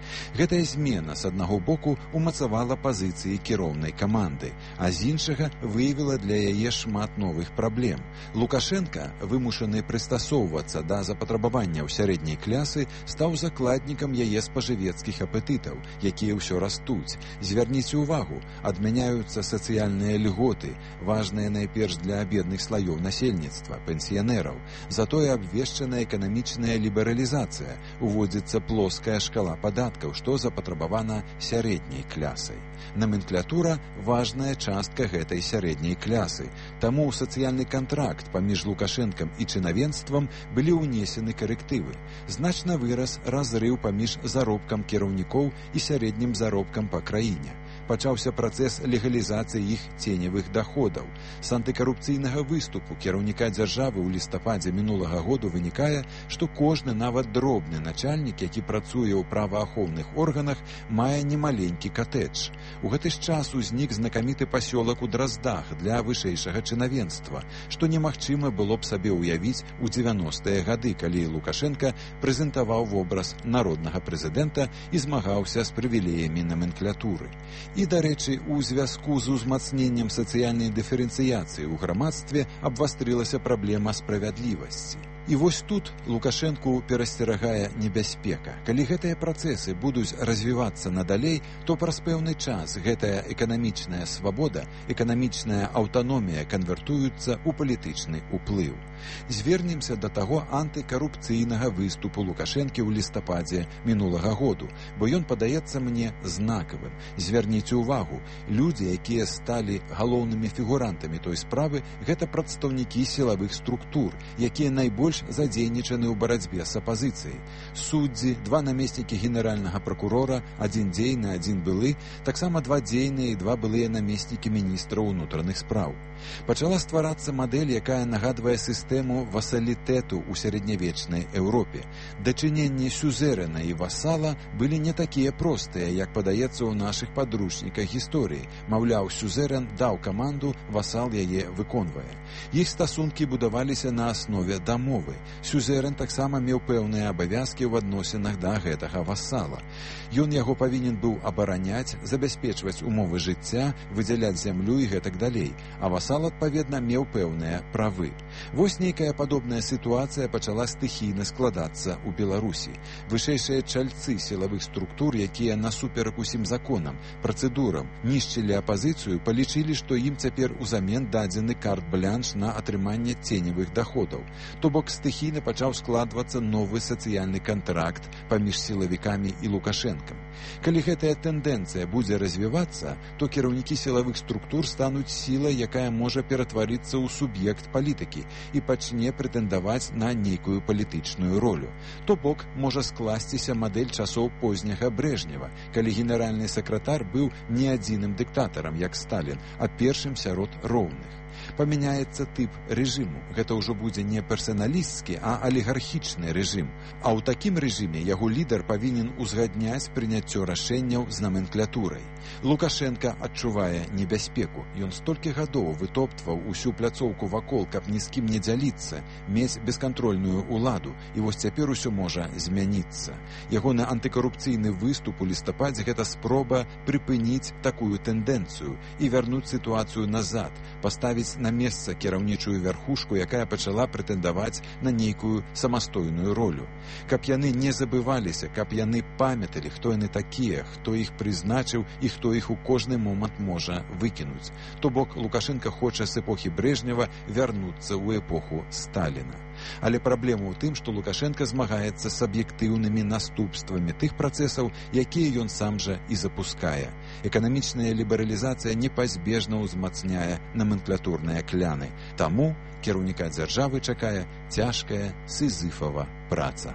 Гэтая змена, з аднаго боку, умацавала пазіцыі кіроўнай каманды, а з іншага выявіла для яе шмат новых праблем. Лукашенка, вымушаны прыстасоўвацца да запатрабаванняў сярэдняй клясы, стаў закладнікам яе спажывецкіх апетытаў, якія ўсё растуць. Звярніце ўвагу, адмяняюцца сацыяльныя льготы, важныя найперш для бедных слаёў насельніцтва, пенсіянераў. Затое абвешчана эканамічная лібералізацыя, уводзіцца плоская шкала падаткаў, што запатрабавана сярэдняй клясай. Номенклатура – важная частка гэтай сярэдняй клясы. Таму ў сацыяльны кантракт паміж Лукашэнкам і чынавенствам былі ўнесены карэктывы. Значна вырас разрыў паміж заробкам кіраўнікоў і сярэднім заробкам па краіне. Пачаўся працэс легалізацыі іх ценевых даходаў. З антыкарупцыйнага выступу кіраўніка дзяржавы ў лістападзе мінулага году вынікае, што кожны, нават дробны начальнік, які працуе ў праваахоўных органах, мае немаленькі катэдж. У гэты ж час узнік знакаміты пасёлак у Драздах для вышэйшага чынавенства, што немагчыма было б сабе ўявіць у 90-е гады, калі Лукашенка прэзентаваў вобраз народнага прэзідэнта і змагаўся з прывілеямі номенклатуры. І, дарэчы, у звязку з узмацненнем сацыяльнай дыферэнцыяцыі ў грамадстве абвастрылася праблема справядлівасці. І вось тут Лукашэнку перасцерагае небяспека. Калі гэтыя працэсы будуць развівацца надалей, то праз пэўны час гэтая эканамічная свабода, эканамічная аўтаномія канвертуюцца ў палітычны ўплыў. Звернемся да таго антыкарупцыйнага выступу Лукашэнкі ў лістападзе мінулага году, бо ён падаецца мне знакавым. Звярніце ўвагу, людзі, якія сталі галоўнымі фігурантамі той справы, гэта прадстаўнікі сілавых структур, якія найбольш задзейнічаны ў барацьбе з апазіцыяй. Суддзі, 2 намеснікі генеральнага пракурора, 1 дзейны, 1 былы, таксама 2 дзейныя і 2 былыя намеснікі міністраў унутраных спраў. Пачала стварацца мадэль, якая нагадвае сістэму васалітэту ў сярэднявечнай Еўропе. Дачыненні сюзерэна і васала былі не такія простыя, як падаецца ў нашых падручніках гісторыі. Маўляў, сюзерэн даў каманду, васал яе выконвае. Іх стасункі будаваліся на аснове дамовы. Сюзерэн таксама меў пэўныя абавязкі ў адносінах да гэтага васала. Ён яго павінен быў абараняць, забяспечваць умовы жыцця, выдзяляць зямлю і гэтак далей, а васал, адпаведна, меў пэўныя правы. Вось нейкая падобная сітуацыя пачала стыхійна складацца ў Беларусі. Вышэйшыя чальцы сілавых структур, якія насуперак усім законам, працэдурам, нішчылі апазіцыю, палічылі, што ім цяпер узамен дадзены карт-блянш на атрыманне ценевых даходаў. То бок стыхійна пачаў складвацца новы сацыяльны кантракт паміж сілавікамі і Лукашэнкам. Калі гэтая тэндэнцыя будзе развівацца, то кіраўнікі сілавых структур стануць сілай, якая можа ператварыцца ў суб'ект палітыкі і пачне прэтэндаваць на нейкую палітычную ролю. То бок можа скласціся мадэль часоў позняга Брэжнева, калі генеральны сакратар быў не адзіным дыктатарам, як Сталін, а першым сярод роўных. Памяняецца тып рэжыму. Гэта ўжо будзе не персаналісцкі, а алігархічны рэжым. А ў такім рэжыме яго лідар павінен узгадняць прыняццё рашэнняў з номенклатурай. Лукашенка адчувае небяспеку. Ён столькі гадоў вытоптваў усю пляцоўку вакол, каб ні з кім не дзяліцца, мець бескантрольную ўладу, і вось цяпер усё можа змяніцца. Ягоны антыкарупцыйны выступ у лістападзе гэта спроба прыпыніць такую тэндэнцыю і вярнуць сітуацыю назад, паставіць на месца кіраўнічую вярхушку, якая пачала прэтэндаваць на нейкую самастойную ролю. Каб яны не забываліся, каб яны памяталі, хто яны такія, хто іх прызначыў і хто іх у кожны момант можа выкінуць. То бок Лукашенка хоча з эпохі Брэжнева вярнуцца ў эпоху Сталіна. Але праблема ў тым, што Лукашенка змагаецца з аб'ектыўнымі наступствамі тых працэсаў, якія ён сам жа і запускае. Эканамічная лібералізацыя непазбежна ўзмацняе номенклатурныя кляны. Таму кіраўніка дзяржавы чакае цяжкая сізыфава праца.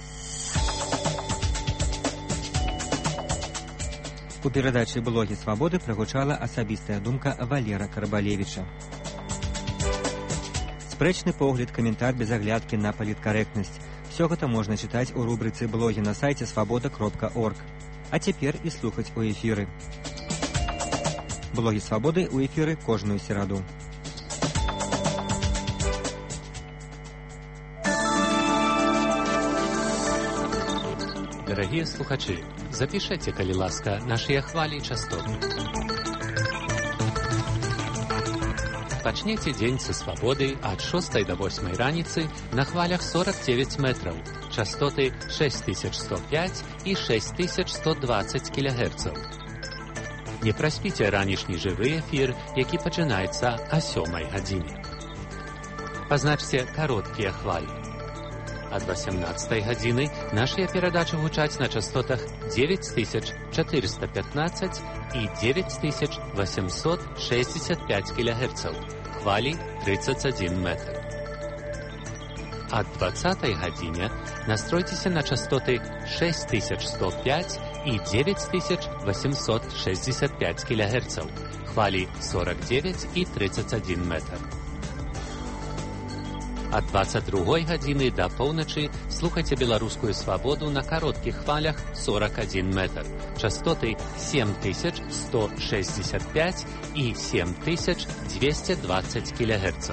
У перадачы «Блогі свабоды» прагучала асабістая думка Валера Карбалевіча. Спрэчны погляд, каментар без аглядкі на паліткарэктнасць. Все гэта можна чытаць у рубрыцы «Блогі» на сайце свабода.орг. А цяпер і слухаць у эфіры. «Блогі свабоды» у эфіры кожную сераду. Для Дарагія слухачы, запішыце, калі ласка, нашыя хвалі і частоты. Пачнеце дзень са свабоды ад 6 до 8 раніцы на хвалях 49 метраў, частоты 6105 і 6120 кГц. Не праспіце ранішні жывы эфір, які пачынаецца о 7 гадзіне. Пазначце кароткія хвалі. Ад 18 гадзіны нашыя перадачы гучаць на частотах 9415 і 9865 кГц, хвалі 31 метр. Ад 20 гадзіне настройцеся на частоты 6105 і 9865 кГц, хвалі 49 і 31 метр. Ад 22 гадзіны да поўначы слухайце беларускую свабоду на кароткіх хвалях 41 метр, частоты 7165 і 7220 кГц.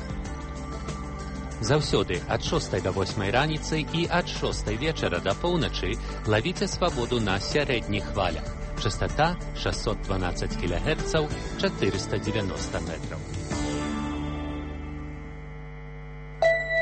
Заўсёды ад 6 до 8 раніцы і ад 6 вечара да поўначы лавіце свабоду на сярэдніх хвалях, частота 612 кГц, 490 метраў.